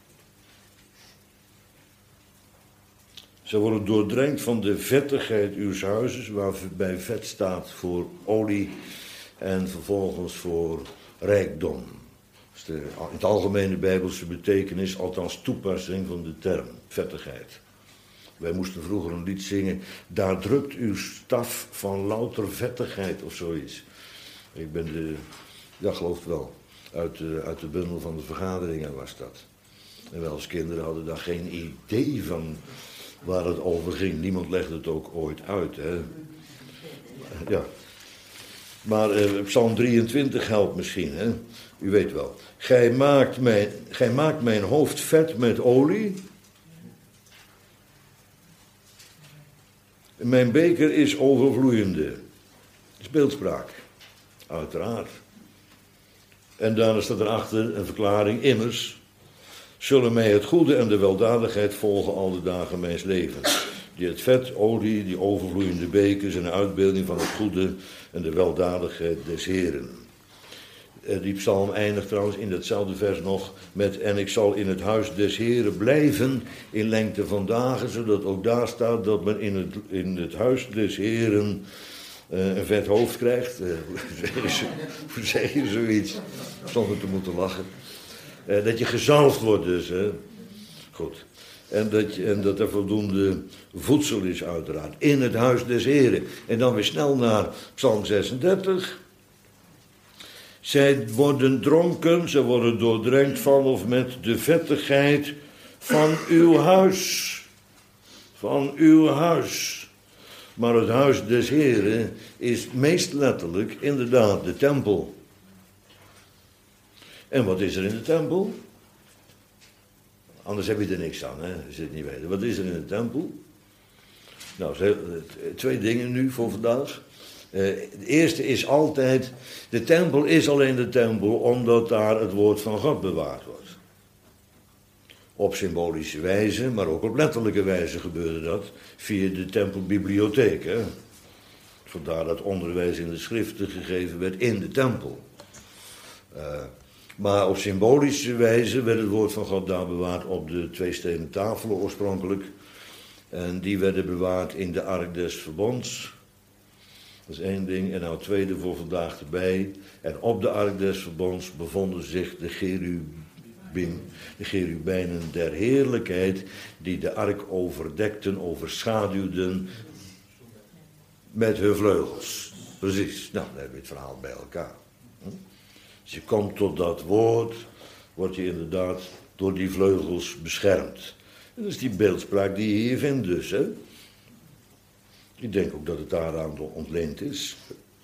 Ze worden doordrenkt van de vettigheid uws huizes, waarbij vet staat voor olie en vervolgens voor rijkdom. Dat is in het algemene Bijbelse betekenis, althans toepassing van de term vettigheid. Wij moesten vroeger een lied zingen, daar drupt uw staf van louter vettigheid of zoiets. Ik ben ja geloof het wel, uit de bundel van de vergaderingen was dat. En wij als kinderen hadden daar geen idee van waar het over ging. Niemand legde het ook ooit uit. Hè? Ja. Maar Psalm 23 helpt misschien. Hè? U weet wel. Gij maakt mijn hoofd vet met olie. Mijn beker is overvloeiende. Dat is beeldspraak. Uiteraard. En daarna staat erachter een verklaring. Immers zullen mij het goede en de weldadigheid volgen al de dagen mijns levens. Die het vet, olie, die overvloeiende bekers en de uitbeelding van het goede en de weldadigheid des Heren. Die psalm eindigt trouwens in datzelfde vers nog met en ik zal in het huis des Heren blijven in lengte van dagen, zodat ook daar staat dat men in het huis des Heren een vet hoofd krijgt. Hoe zeg je zoiets? Zonder te moeten lachen. Dat je gezalfd wordt dus. Hè? Goed. En dat er voldoende voedsel is uiteraard. In het huis des Heren. En dan weer snel naar Psalm 36. Zij worden dronken, ze worden doordrenkt van of met de vettigheid van uw huis. Van uw huis. Maar het huis des Heren is meest letterlijk inderdaad de tempel. En wat is er in de tempel? Anders heb je er niks aan, hè, als je het niet weet. Wat is er in de tempel? Nou, twee dingen nu voor vandaag. Het eerste is altijd, de tempel is alleen de tempel omdat daar het woord van God bewaard wordt. Op symbolische wijze, maar ook op letterlijke wijze gebeurde dat via de tempelbibliotheek. Hè. Vandaar dat onderwijs in de schriften gegeven werd in de tempel. Maar op symbolische wijze werd het woord van God daar bewaard op de 2 stenen tafelen oorspronkelijk. En die werden bewaard in de ark des verbonds. Dat is één ding. En nou het tweede voor vandaag erbij. En op de ark des verbonds bevonden zich de cherubijnen der heerlijkheid, die de ark overdekten, overschaduwden met hun vleugels. Precies. Nou, dan heb je het verhaal bij elkaar. Als je komt tot dat woord, word je inderdaad door die vleugels beschermd. En dat is die beeldspraak die je hier vindt dus, hè. Ik denk ook dat het daaraan ontleend is.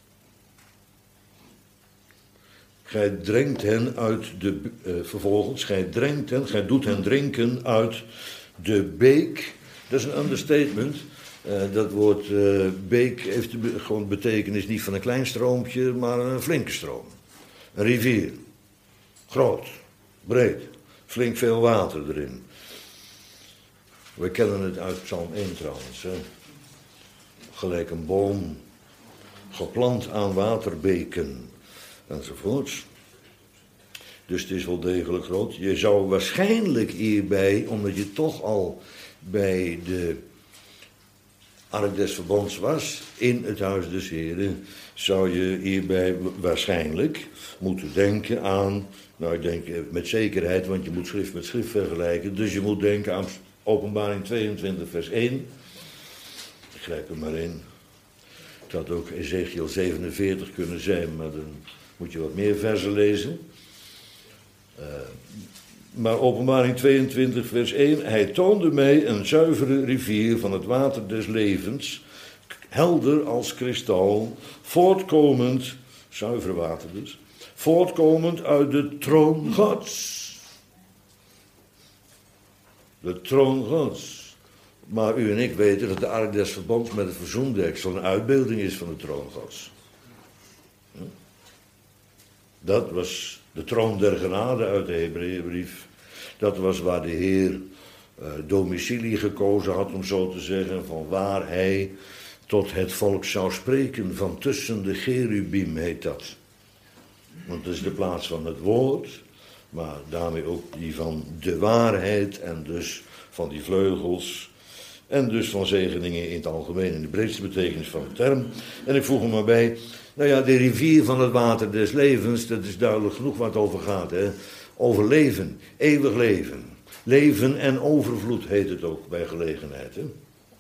Gij drinkt hen uit de, vervolgens, gij doet hen drinken uit de beek. Dat is een understatement. Dat woord beek heeft gewoon betekenis niet van een klein stroompje, maar een flinke stroom. Een rivier. Groot, breed, flink veel water erin. We kennen het uit Psalm 1 trouwens. Hè. Gelijk een boom, geplant aan waterbeken, enzovoorts. Dus het is wel degelijk groot. Je zou waarschijnlijk hierbij, omdat je toch al bij de ark des verbonds was, in het huis des Heren, zou je hierbij waarschijnlijk moeten denken aan, nou ik denk met zekerheid, want je moet schrift met schrift vergelijken, dus je moet denken aan Openbaring 22 vers 1. Ik grijp er maar in. Het had ook Ezekiel 47 kunnen zijn, maar dan moet je wat meer versen lezen. Maar Openbaring 22 vers 1. Hij toonde mij een zuivere rivier van het water des levens, helder als kristal, voortkomend, zuiver water dus, voortkomend uit de troon Gods. De troon Gods. Maar u en ik weten dat de ark des verbonds met het verzoendeksel een uitbeelding is van de troon Gods. Dat was de troon der genade uit de Hebreeënbrief. Dat was waar de Heer domicilie gekozen had, om zo te zeggen, van waar hij tot het volk zou spreken. Van tussen de cherubim heet dat. Want dat is de plaats van het woord, maar daarmee ook die van de waarheid en dus van die vleugels. En dus van zegeningen in het algemeen, in de breedste betekenis van de term. En ik voeg er maar bij, nou ja, de rivier van het water des levens, dat is duidelijk genoeg waar het over gaat, hè. Over leven, eeuwig leven. Leven en overvloed heet het ook bij gelegenheid, hè.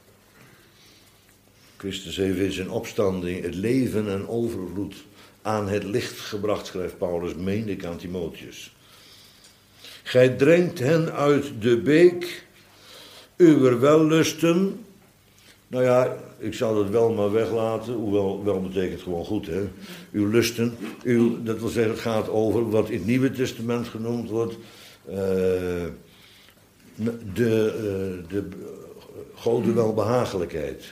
Christus heeft in zijn opstanding het leven en overvloed aan het licht gebracht, schrijft Paulus, meende ik aan Timotheus. Gij drinkt hen uit de beek uwer wellusten. Nou ja, ik zou dat wel maar weglaten, hoewel wel betekent gewoon goed, hè. Uw lusten, dat wil zeggen, het gaat over wat in het Nieuwe Testament genoemd wordt, de Gode welbehagelijkheid.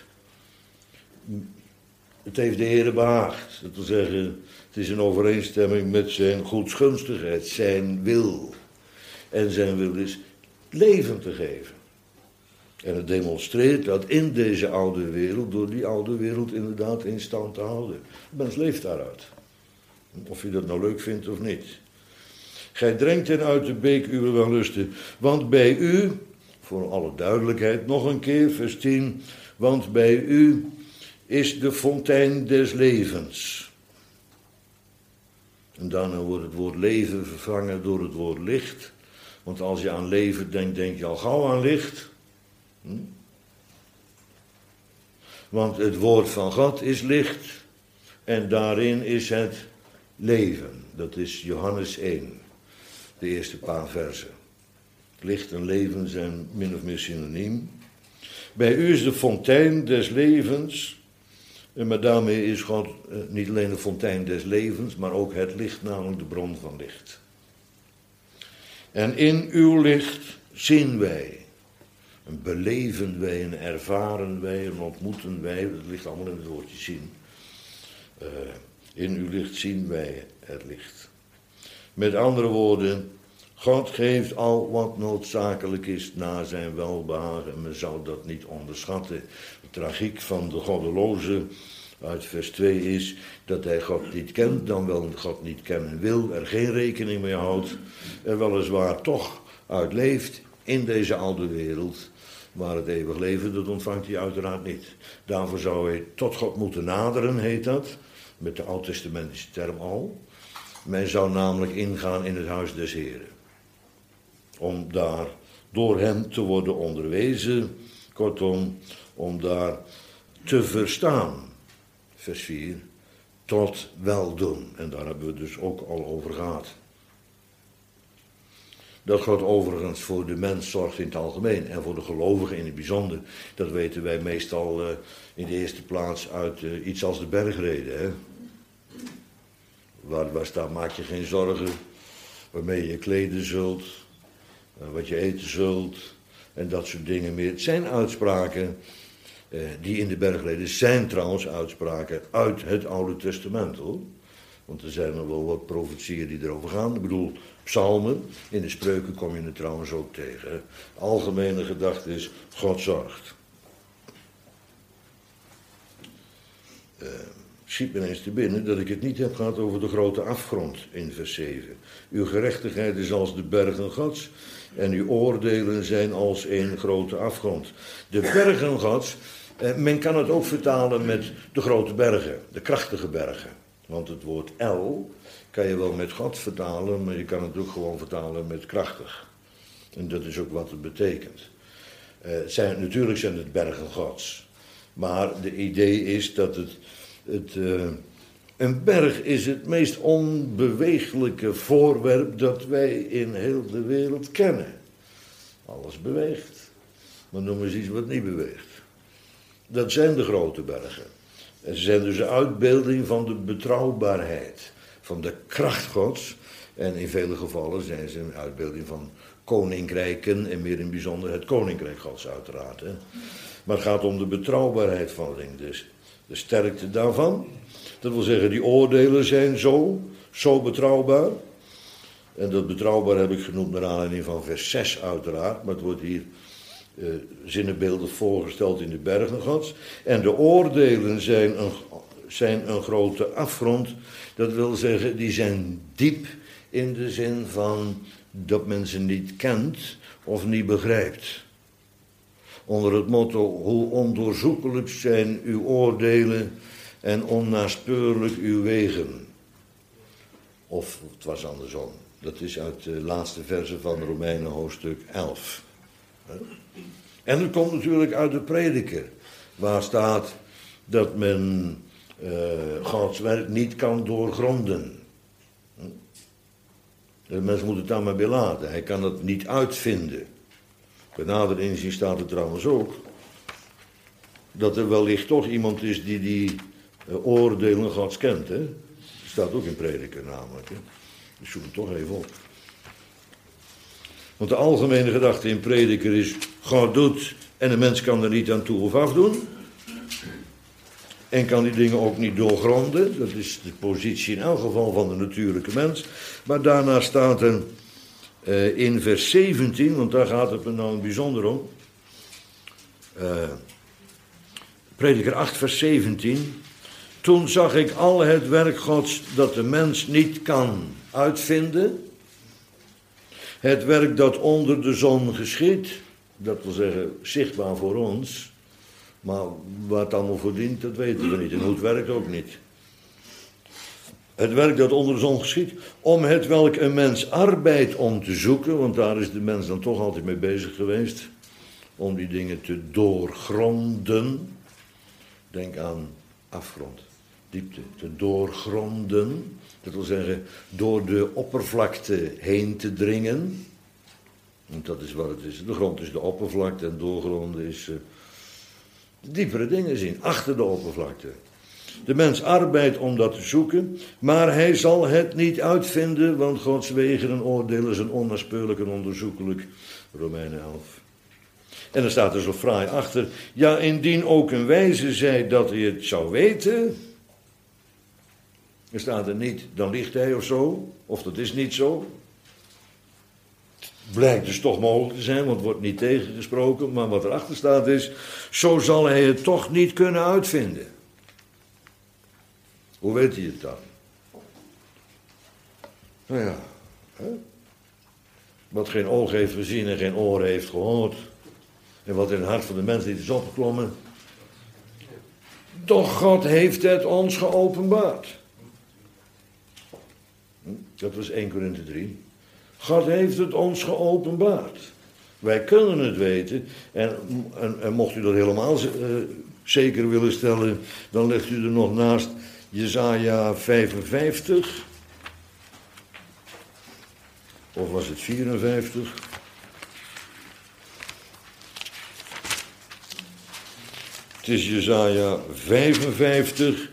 Het heeft de Heere behaagd, dat wil zeggen, het is in overeenstemming met zijn goedgunstigheid, zijn wil. En zijn wil is leven te geven. En het demonstreert dat in deze oude wereld, door die oude wereld inderdaad in stand te houden. De mens leeft daaruit. Of je dat nou leuk vindt of niet. Gij drinkt hen uit de beek uw wellusten. Want bij u, voor alle duidelijkheid, nog een keer, vers 10. Want bij u is de fontein des levens. En daarna wordt het woord leven vervangen door het woord licht. Want als je aan leven denkt, denk je al gauw aan licht. Want het woord van God is licht en daarin is het leven. Dat is Johannes 1, de eerste paar versen. Licht en leven zijn min of meer synoniem. Bij u is de fontein des levens, maar daarmee is God niet alleen de fontein des levens, maar ook het licht, namelijk de bron van licht. En in uw licht zien wij. En beleven wij en ervaren wij en ontmoeten wij, dat ligt allemaal in het woordje zien. In uw licht zien wij het licht. Met andere woorden, God geeft al wat noodzakelijk is naar zijn welbehagen. En men zou dat niet onderschatten. De tragiek van de goddeloze uit vers 2 is dat hij God niet kent, dan wel God niet kennen wil, er geen rekening mee houdt, er weliswaar toch uit leeft in deze oude wereld, maar het eeuwig leven, dat ontvangt hij uiteraard niet. Daarvoor zou hij tot God moeten naderen, heet dat, met de oud-testamentische term al. Men zou namelijk ingaan in het huis des Heren, om daar door hem te worden onderwezen, kortom, om daar te verstaan. Vers 4, tot weldoen. En daar hebben we dus ook al over gehad. Dat God overigens voor de mens zorgt in het algemeen en voor de gelovigen in het bijzonder. Dat weten wij meestal in de eerste plaats uit iets als de bergreden. Hè? Waar staat, maak je geen zorgen, waarmee je kleden zult, wat je eten zult en dat soort dingen meer. Het zijn uitspraken die in de bergreden zijn trouwens uitspraken uit het Oude Testament, hoor. Want er zijn nog wel wat profetieën die erover gaan. Ik bedoel, psalmen, in de spreuken kom je het trouwens ook tegen. Hè. Algemene gedachte is, God zorgt. Schiet me eens te binnen dat ik het niet heb gehad over de grote afgrond in vers 7. Uw gerechtigheid is als de bergen Gods en uw oordelen zijn als een grote afgrond. De bergen Gods, men kan het ook vertalen met de grote bergen, de krachtige bergen. Want het woord El kan je wel met God vertalen, maar je kan het ook gewoon vertalen met krachtig. En dat is ook wat het betekent. Natuurlijk zijn het bergen Gods. Maar de idee is dat een berg is het meest onbeweeglijke voorwerp dat wij in heel de wereld kennen. Alles beweegt. Maar noem eens iets wat niet beweegt. Dat zijn de grote bergen. En ze zijn dus de uitbeelding van de betrouwbaarheid, van de kracht Gods. En in vele gevallen zijn ze een uitbeelding van koninkrijken en meer in het bijzonder het koninkrijk Gods uiteraard. Hè. Maar het gaat om de betrouwbaarheid van het ding, dus de sterkte daarvan. Dat wil zeggen, die oordelen zijn zo betrouwbaar. En dat betrouwbaar heb ik genoemd naar aanleiding van vers 6 uiteraard, maar het wordt hier zinnenbeeldig voorgesteld in de bergen Gods. En de oordelen zijn een grote afgrond. Dat wil zeggen, die zijn diep in de zin van dat men ze niet kent of niet begrijpt. Onder het motto, hoe ondoorzoekelijk zijn uw oordelen en onnaspeurlijk uw wegen. Of het was andersom. Dat is uit de laatste verse van Romeinen hoofdstuk 11. En het komt natuurlijk uit de Prediker, waar staat dat men Gods werk niet kan doorgronden. De mens moet het dan maar bij laten, hij kan het niet uitvinden. Bij nader inzien staat er trouwens ook dat er wellicht toch iemand is die oordelen Gods kent. Hè? Dat staat ook in Prediker namelijk. Hè? Dus zoek het toch even op. Want de algemene gedachte in Prediker is, God doet en de mens kan er niet aan toe of afdoen. En kan die dingen ook niet doorgronden. Dat is de positie in elk geval van de natuurlijke mens. Maar daarna staat er in vers 17, want daar gaat het me nou bijzonder om. Prediker 8 vers 17. Toen zag ik al het werk Gods dat de mens niet kan uitvinden. Het werk dat onder de zon geschiet, dat wil zeggen zichtbaar voor ons, maar waar het allemaal voor dient, dat weten we niet. En hoe het werkt ook niet. Het werk dat onder de zon geschiet, om het welk een mens arbeidt om te zoeken, want daar is de mens dan toch altijd mee bezig geweest, om die dingen te doorgronden. Denk aan afgrond, diepte, te doorgronden. Dat wil zeggen, door de oppervlakte heen te dringen. Want dat is wat het is. De grond is de oppervlakte en doorgronden is diepere dingen zien, achter de oppervlakte. De mens arbeidt om dat te zoeken, maar hij zal het niet uitvinden, want Gods wegen en oordelen zijn onnaspeurlijk en onderzoekelijk. Romeinen 11. En er staat er zo fraai achter, ja, indien ook een wijze zei dat hij het zou weten. Er staat er niet, dan liegt hij of zo, of dat is niet zo. Blijkt dus toch mogelijk te zijn, want het wordt niet tegengesproken, maar wat erachter staat is, zo zal hij het toch niet kunnen uitvinden. Hoe weet hij het dan? Nou ja, hè? Wat geen oog heeft gezien en geen oren heeft gehoord. En wat in het hart van de mens niet is opgeklommen. Doch God heeft het ons geopenbaard. Dat was 1 Korinthe 3. God heeft het ons geopenbaard. Wij kunnen het weten. En mocht u dat helemaal zeker willen stellen, dan legt u er nog naast Jesaja 55. Of was het 54? Het is Jesaja 55,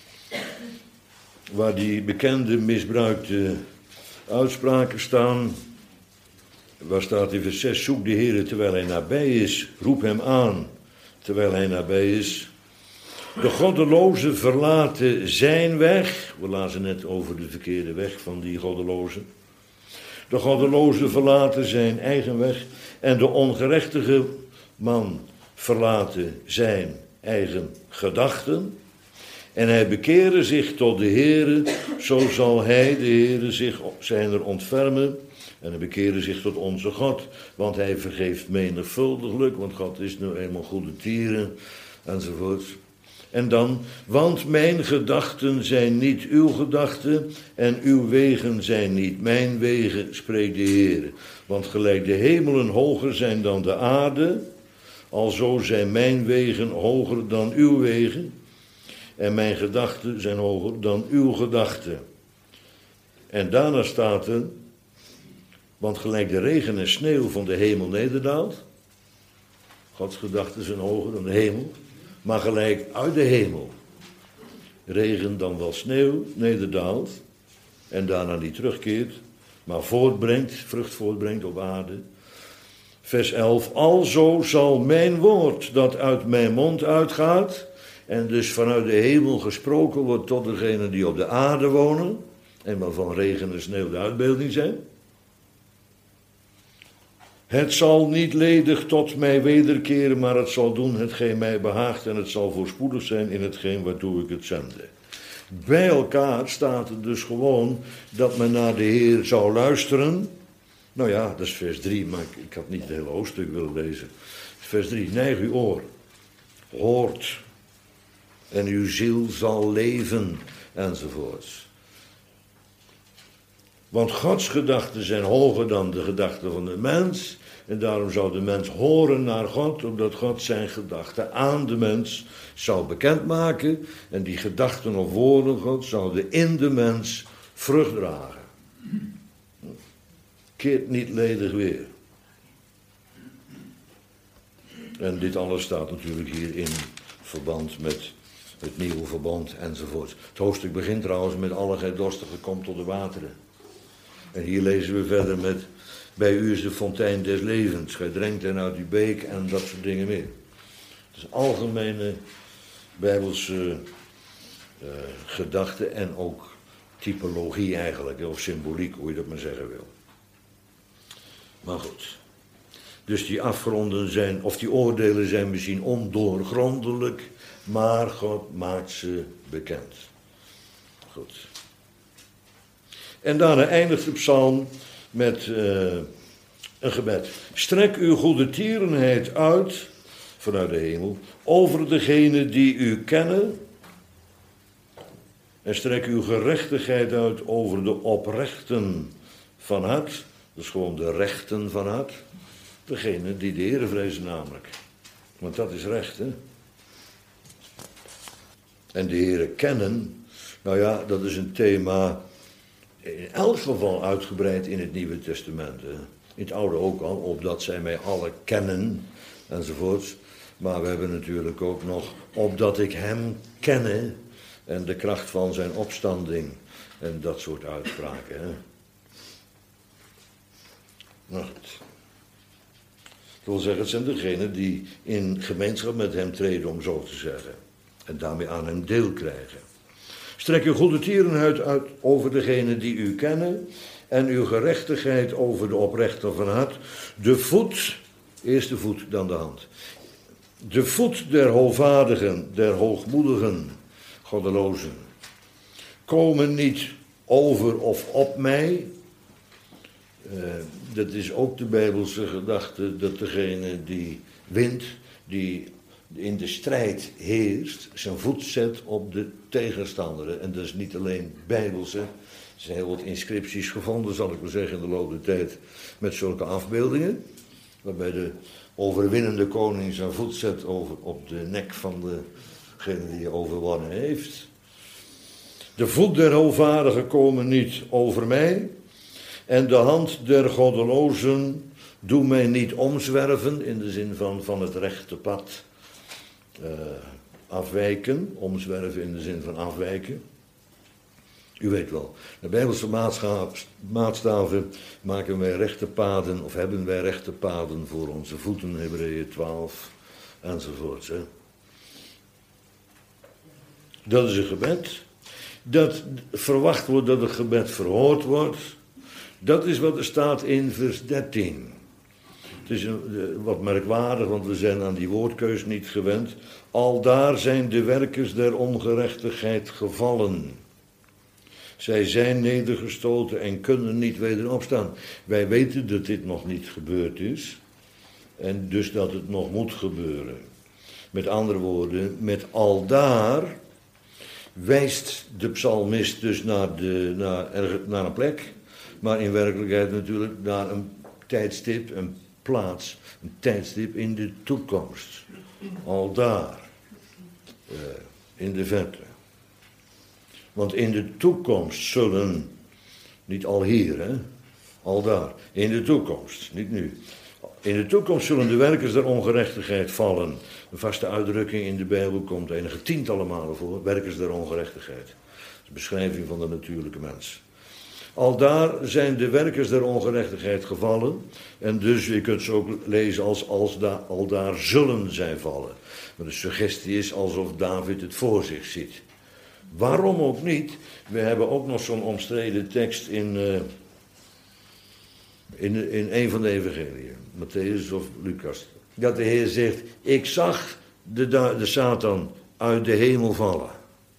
waar die bekende misbruikte uitspraken staan. Waar staat in vers 6, zoek de Heere terwijl hij nabij is, roep hem aan terwijl hij nabij is. De goddelozen verlaten zijn weg. We lazen net over de verkeerde weg van die goddelozen. De goddelozen verlaten zijn eigen weg en de ongerechtige man verlaten zijn eigen gedachten. En hij bekeerde zich tot de Heere, zo zal hij, de Heere, zich zijner ontfermen. En hij bekeerde zich tot onze God, want hij vergeeft menigvuldiglijk, want God is nu eenmaal goede tieren, enzovoort. En dan, want mijn gedachten zijn niet uw gedachten en uw wegen zijn niet mijn wegen, spreekt de Heer. Want gelijk de hemelen hoger zijn dan de aarde, alzo zijn mijn wegen hoger dan uw wegen en mijn gedachten zijn hoger dan uw gedachten. En daarna staat er, want gelijk de regen en sneeuw van de hemel nederdaalt, Gods gedachten zijn hoger dan de hemel, maar gelijk uit de hemel regen dan wel sneeuw nederdaalt en daarna niet terugkeert, maar vrucht voortbrengt op aarde. Vers 11, alzo zal mijn woord dat uit mijn mond uitgaat en dus vanuit de hemel gesproken wordt tot degenen die op de aarde wonen en waarvan regen en sneeuw de uitbeelding zijn. Het zal niet ledig tot mij wederkeren, maar het zal doen hetgeen mij behaagt en het zal voorspoedig zijn in hetgeen waartoe ik het zende. Bij elkaar staat er dus gewoon dat men naar de Heer zou luisteren. Nou ja, dat is vers 3, maar ik had niet het hele hoofdstuk willen lezen. Vers 3, neig uw oor, hoort en uw ziel zal leven, enzovoorts. Want Gods gedachten zijn hoger dan de gedachten van de mens. En daarom zou de mens horen naar God, omdat God zijn gedachten aan de mens zou bekendmaken. En die gedachten of woorden God zouden in de mens vrucht dragen. Keert niet ledig weer. En dit alles staat natuurlijk hier in verband met het nieuwe verbond enzovoort. Het hoofdstuk begint trouwens met alle gij dorstigen komt tot de wateren. En hier lezen we verder met, bij u is de fontein des levens, gij drinkt hen uit uw beek en dat soort dingen meer. Het is algemene bijbelse gedachte en ook typologie eigenlijk, of symboliek, hoe je dat maar zeggen wil. Maar goed, dus die afgronden zijn, of die oordelen zijn misschien ondoorgrondelijk, maar God maakt ze bekend. Goed. En daarna eindigt de psalm met een gebed. Strek uw goedertierenheid uit, vanuit de hemel, over degenen die u kennen. En strek uw gerechtigheid uit over de oprechten van hart. Dat is gewoon de rechten van hart. Degenen die de Heere vrezen namelijk. Want dat is recht, hè. En de Heere kennen, nou ja, dat is een thema in elk geval uitgebreid in het Nieuwe Testament. Hè. In het Oude ook al, opdat zij mij alle kennen, enzovoorts. Maar we hebben natuurlijk ook nog, opdat ik hem kenne, en de kracht van zijn opstanding, en dat soort uitspraken. Hè. Nou goed. Dat wil zeggen, het zijn degenen die in gemeenschap met hem treden, om zo te zeggen. En daarmee aan hem deel krijgen. Strek uw goedertierenheid uit over degenen die u kennen. En uw gerechtigheid over de oprechter van hart. De voet, eerst de voet, dan de hand. De voet der hoogvaardigen, der hoogmoedigen, goddelozen. komen niet over of op mij. Dat is ook de Bijbelse gedachte dat degene die wint, die in de strijd heerst, zijn voet zet op de tegenstander. En dat is niet alleen Bijbelse. Er zijn heel wat inscripties gevonden, zal ik maar zeggen, in de loop der tijd, met zulke afbeeldingen. Waarbij de overwinnende koning zijn voet zet op de nek van degene die overwonnen heeft. De voet der hoogvaardigen komen niet over mij. En de hand der goddelozen doet mij niet omzwerven, in de zin van het rechte pad afwijken. Omzwerven in de zin van afwijken. U weet wel, de Bijbelse maatstaven maken wij rechte paden, of hebben wij rechte paden voor onze voeten, Hebreeën 12, enzovoorts. Hè. Dat is een gebed. Dat verwacht wordt dat het gebed verhoord wordt. Dat is wat er staat in vers 13. Het is wat merkwaardig, want we zijn aan die woordkeus niet gewend. Aldaar zijn de werkers der ongerechtigheid gevallen. Zij zijn nedergestoten en kunnen niet weder opstaan. Wij weten dat dit nog niet gebeurd is. En dus dat het nog moet gebeuren. Met andere woorden, met aldaar wijst de psalmist dus naar een plek. Maar in werkelijkheid natuurlijk naar een tijdstip, een plaats, een tijdstip in de toekomst. Aldaar. In de verte. Want in de toekomst zullen, niet al hier, hè, al daar, in de toekomst, niet nu. In de toekomst zullen de werkers der ongerechtigheid vallen. Een vaste uitdrukking in de Bijbel komt enige tientallen malen voor, werkers der ongerechtigheid. Dat is een beschrijving van de natuurlijke mens. Al daar zijn de werkers der ongerechtigheid gevallen. En dus, je kunt ze ook lezen als al daar zullen zij vallen. Maar de suggestie is alsof David het voor zich ziet. Waarom ook niet? We hebben ook nog zo'n omstreden tekst in een van de evangeliën. Matthäus of Lucas. Dat de Heer zegt, ik zag de Satan uit de hemel vallen.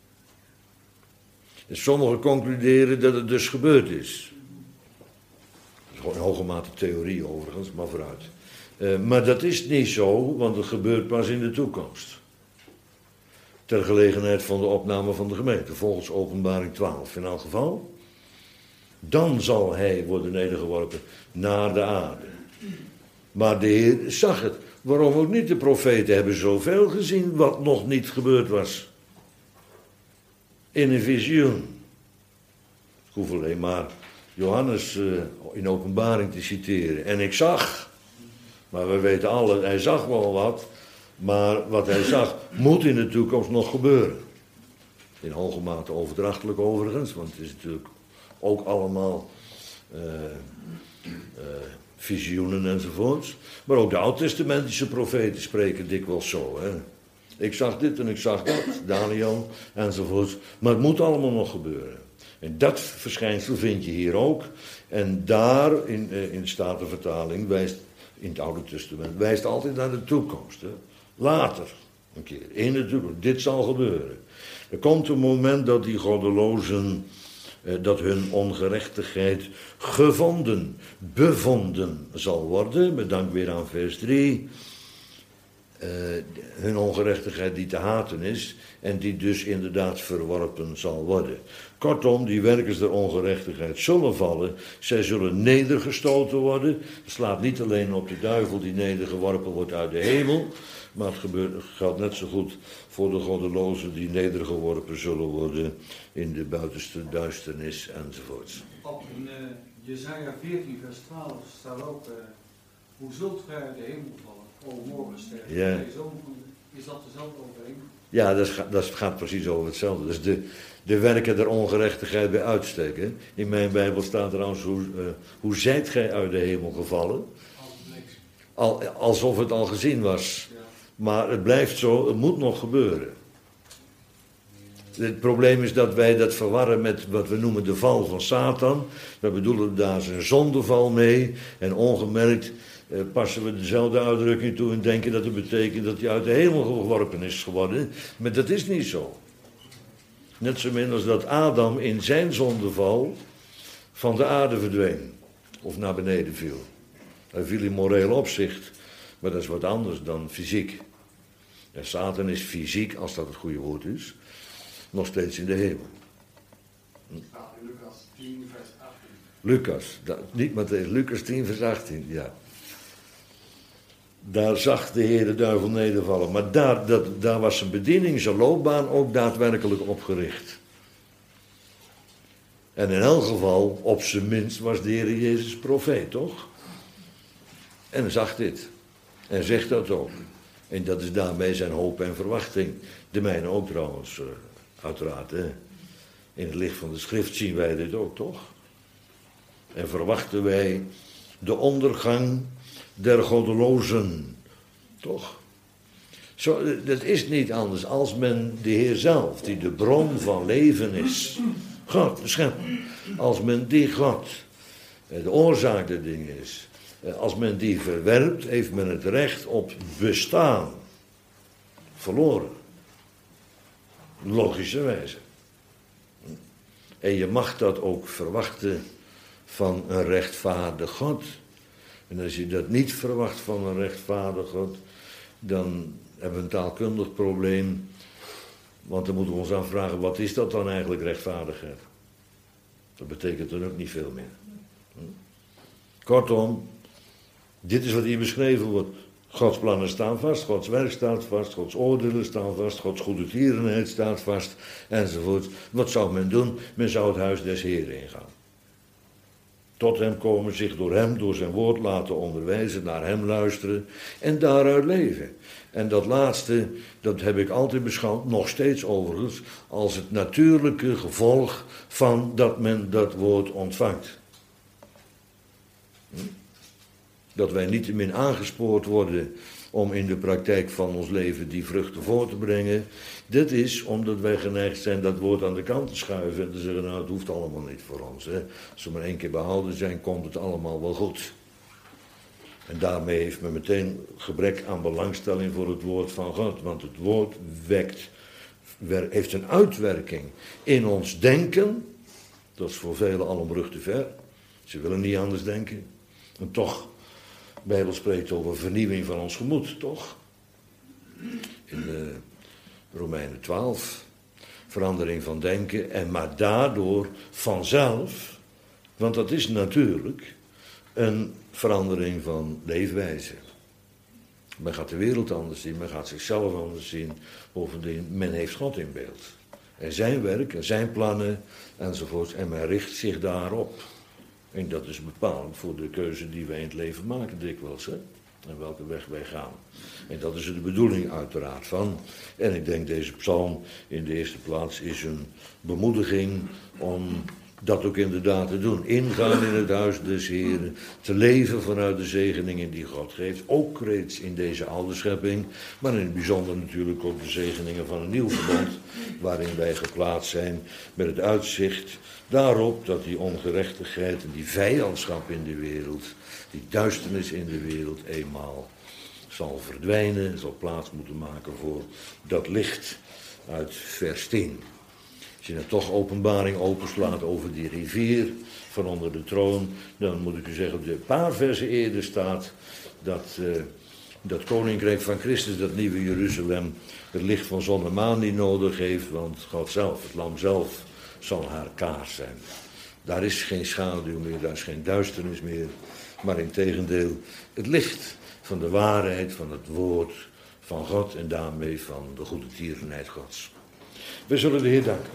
En sommigen concluderen dat het dus gebeurd is. Dat is gewoon in hoge mate theorie overigens, maar vooruit. Maar dat is niet zo, want het gebeurt pas in de toekomst. Ter gelegenheid van de opname van de gemeente, volgens Openbaring 12 in elk geval. Dan zal hij worden nedergeworpen naar de aarde. Maar de Heer zag het. Waarom ook niet? De profeten hebben zoveel gezien wat nog niet gebeurd was. In een visioen. Ik hoef alleen maar Johannes in Openbaring te citeren. En ik zag. Maar we weten alle, hij zag wel wat. Maar wat hij zag moet in de toekomst nog gebeuren. In hoge mate overdrachtelijk overigens. Want het is natuurlijk ook allemaal visioenen enzovoorts. Maar ook de oud-testamentische profeten spreken dikwijls zo. Hè. Ik zag dit en ik zag dat, Daniel enzovoorts. Maar het moet allemaal nog gebeuren. En dat verschijnsel vind je hier ook. En daar in de Statenvertaling wijst, in het Oude Testament, wijst altijd naar de toekomst. Hè. Later, een keer, in de toekomst. Dit zal gebeuren. Er komt een moment dat die goddelozen, dat hun ongerechtigheid gevonden, bevonden zal worden. Met dank weer aan vers 3. Hun ongerechtigheid die te haten is en die dus inderdaad verworpen zal worden. Kortom, die werkers der ongerechtigheid zullen vallen, zij zullen nedergestoten worden. Het slaat niet alleen op de duivel die nedergeworpen wordt uit de hemel, maar het geldt net zo goed voor de goddelozen die nedergeworpen zullen worden in de buitenste duisternis enzovoorts. Op Jesaja 14 vers 12 staat ook, hoe zult gij uit de hemel vallen? O morgenster. Ja. Is dat dezelfde overeenkomst? Ja, dat gaat precies over hetzelfde. Dus de werken der ongerechtigheid bij uitstek. Hè? In mijn Bijbel staat trouwens, hoe zijt gij uit de hemel gevallen? Alsof het al gezien was. Ja. Maar het blijft zo, het moet nog gebeuren. Het probleem is dat wij dat verwarren met wat we noemen de val van Satan. We bedoelen daar zijn zondeval mee. En ongemerkt passen we dezelfde uitdrukking toe en denken dat het betekent dat hij uit de hemel geworpen is geworden. Maar dat is niet zo. Net zo min als dat Adam in zijn zondeval van de aarde verdween. Of naar beneden viel. Hij viel in moreel opzicht. Maar dat is wat anders dan fysiek. En Satan is fysiek, als dat het goede woord is, nog steeds in de hemel. Staat in Lucas 10 vers 18. Lucas, niet Matthäus, Lucas 10 vers 18, ja. Daar zag de Heer de duivel nedervallen. Maar daar was zijn bediening, zijn loopbaan ook daadwerkelijk opgericht. En in elk geval, op zijn minst, was de Heer Jezus profeet, toch? En hij zag dit. En zegt dat ook. En dat is daarmee zijn hoop en verwachting. De mijne ook trouwens, uiteraard. Hè? In het licht van de schrift zien wij dit ook, toch? En verwachten wij de ondergang der goddelozen. Toch? Zo, dat is niet anders als men de Heer zelf, die de bron van leven is. God, de schepper. Als men die God, de oorzaak der dingen is. Als men die verwerpt, heeft men het recht op bestaan. Verloren. Logischerwijze. En je mag dat ook verwachten van een rechtvaardig God. En als je dat niet verwacht van een rechtvaardig God, dan hebben we een taalkundig probleem. Want dan moeten we ons afvragen, wat is dat dan eigenlijk rechtvaardigheid? Dat betekent dan ook niet veel meer. Kortom, dit is wat hier beschreven wordt. Gods plannen staan vast, Gods werk staat vast, Gods oordelen staan vast, Gods goede tierenheid staat vast, enzovoort. Wat zou men doen? Men zou het huis des Heeren ingaan. Tot hem komen, zich door hem, door zijn woord laten onderwijzen, naar hem luisteren en daaruit leven. En dat laatste, dat heb ik altijd beschouwd, nog steeds overigens, als het natuurlijke gevolg van dat men dat woord ontvangt. Dat wij niettemin aangespoord worden om in de praktijk van ons leven die vruchten voor te brengen. Dit is omdat wij geneigd zijn dat woord aan de kant te schuiven en te zeggen, nou het hoeft allemaal niet voor ons. Hè. Als we maar 1 keer behouden zijn, komt het allemaal wel goed. En daarmee heeft men meteen gebrek aan belangstelling voor het woord van God. Want het woord heeft een uitwerking in ons denken. Dat is voor velen al een brug te ver. Ze willen niet anders denken. En toch, de Bijbel spreekt over vernieuwing van ons gemoed, toch? In Romeinen 12. Verandering van denken. En maar daardoor vanzelf, want dat is natuurlijk een verandering van leefwijze. Men gaat de wereld anders zien, men gaat zichzelf anders zien. Bovendien, men heeft God in beeld. En zijn werk, en zijn plannen, enzovoort. En men richt zich daarop. En dat is bepalend voor de keuze die wij in het leven maken dikwijls. Hè? En welke weg wij gaan. En dat is de bedoeling uiteraard van. En ik denk deze psalm in de eerste plaats is een bemoediging om dat ook inderdaad te doen. Ingaan in het huis des Heren. Te leven vanuit de zegeningen die God geeft. Ook reeds in deze oude schepping. Maar in het bijzonder natuurlijk ook de zegeningen van een nieuw verbond. Waarin wij geplaatst zijn met het uitzicht daarop dat die ongerechtigheid en die vijandschap in de wereld, die duisternis in de wereld eenmaal zal verdwijnen. Zal plaats moeten maken voor dat licht uit vers 10. Als je nou toch Openbaring openslaat over die rivier van onder de troon, dan moet ik u zeggen, een paar versen eerder staat dat koninkrijk van Christus, dat nieuwe Jeruzalem, het licht van zon en maan niet nodig heeft, want God zelf, het lam zelf, zal haar kaars zijn. Daar is geen schaduw meer, daar is geen duisternis meer, maar integendeel het licht van de waarheid, van het woord van God en daarmee van de goede tierenheid Gods. We zullen de Heer danken.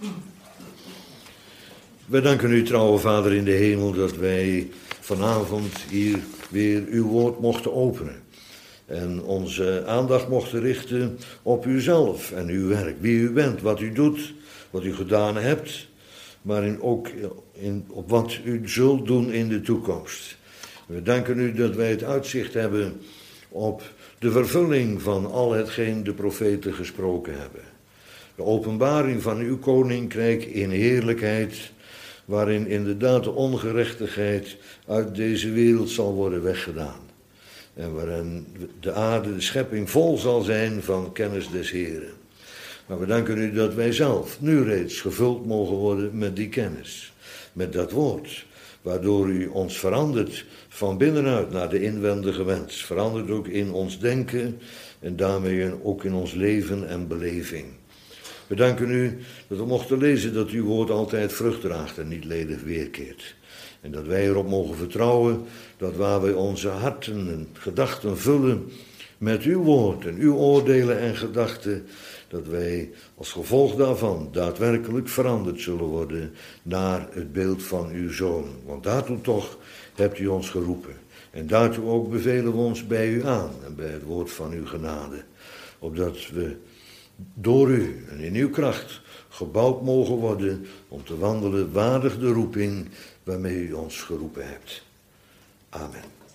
Wij danken u, trouwe Vader in de hemel, dat wij vanavond hier weer uw woord mochten openen. En onze aandacht mochten richten op uzelf en uw werk. Wie u bent, wat u doet, wat u gedaan hebt. Maar ook op wat u zult doen in de toekomst. We danken u dat wij het uitzicht hebben op de vervulling van al hetgeen de profeten gesproken hebben. De openbaring van uw koninkrijk in heerlijkheid, waarin inderdaad de ongerechtigheid uit deze wereld zal worden weggedaan. En waarin de aarde, de schepping, vol zal zijn van kennis des Heren. Maar we danken u dat wij zelf nu reeds gevuld mogen worden met die kennis. Met dat woord. Waardoor u ons verandert van binnenuit naar de inwendige wens. Verandert ook in ons denken en daarmee ook in ons leven en beleving. We danken u dat we mochten lezen dat uw woord altijd vrucht draagt en niet ledig weerkeert. En dat wij erop mogen vertrouwen dat waar wij onze harten en gedachten vullen met uw woord en uw oordelen en gedachten, dat wij als gevolg daarvan daadwerkelijk veranderd zullen worden naar het beeld van uw Zoon. Want daartoe toch hebt u ons geroepen. En daartoe ook bevelen we ons bij u aan en bij het woord van uw genade. Opdat we door u en in uw kracht gebouwd mogen worden om te wandelen waardig de roeping waarmee u ons geroepen hebt. Amen.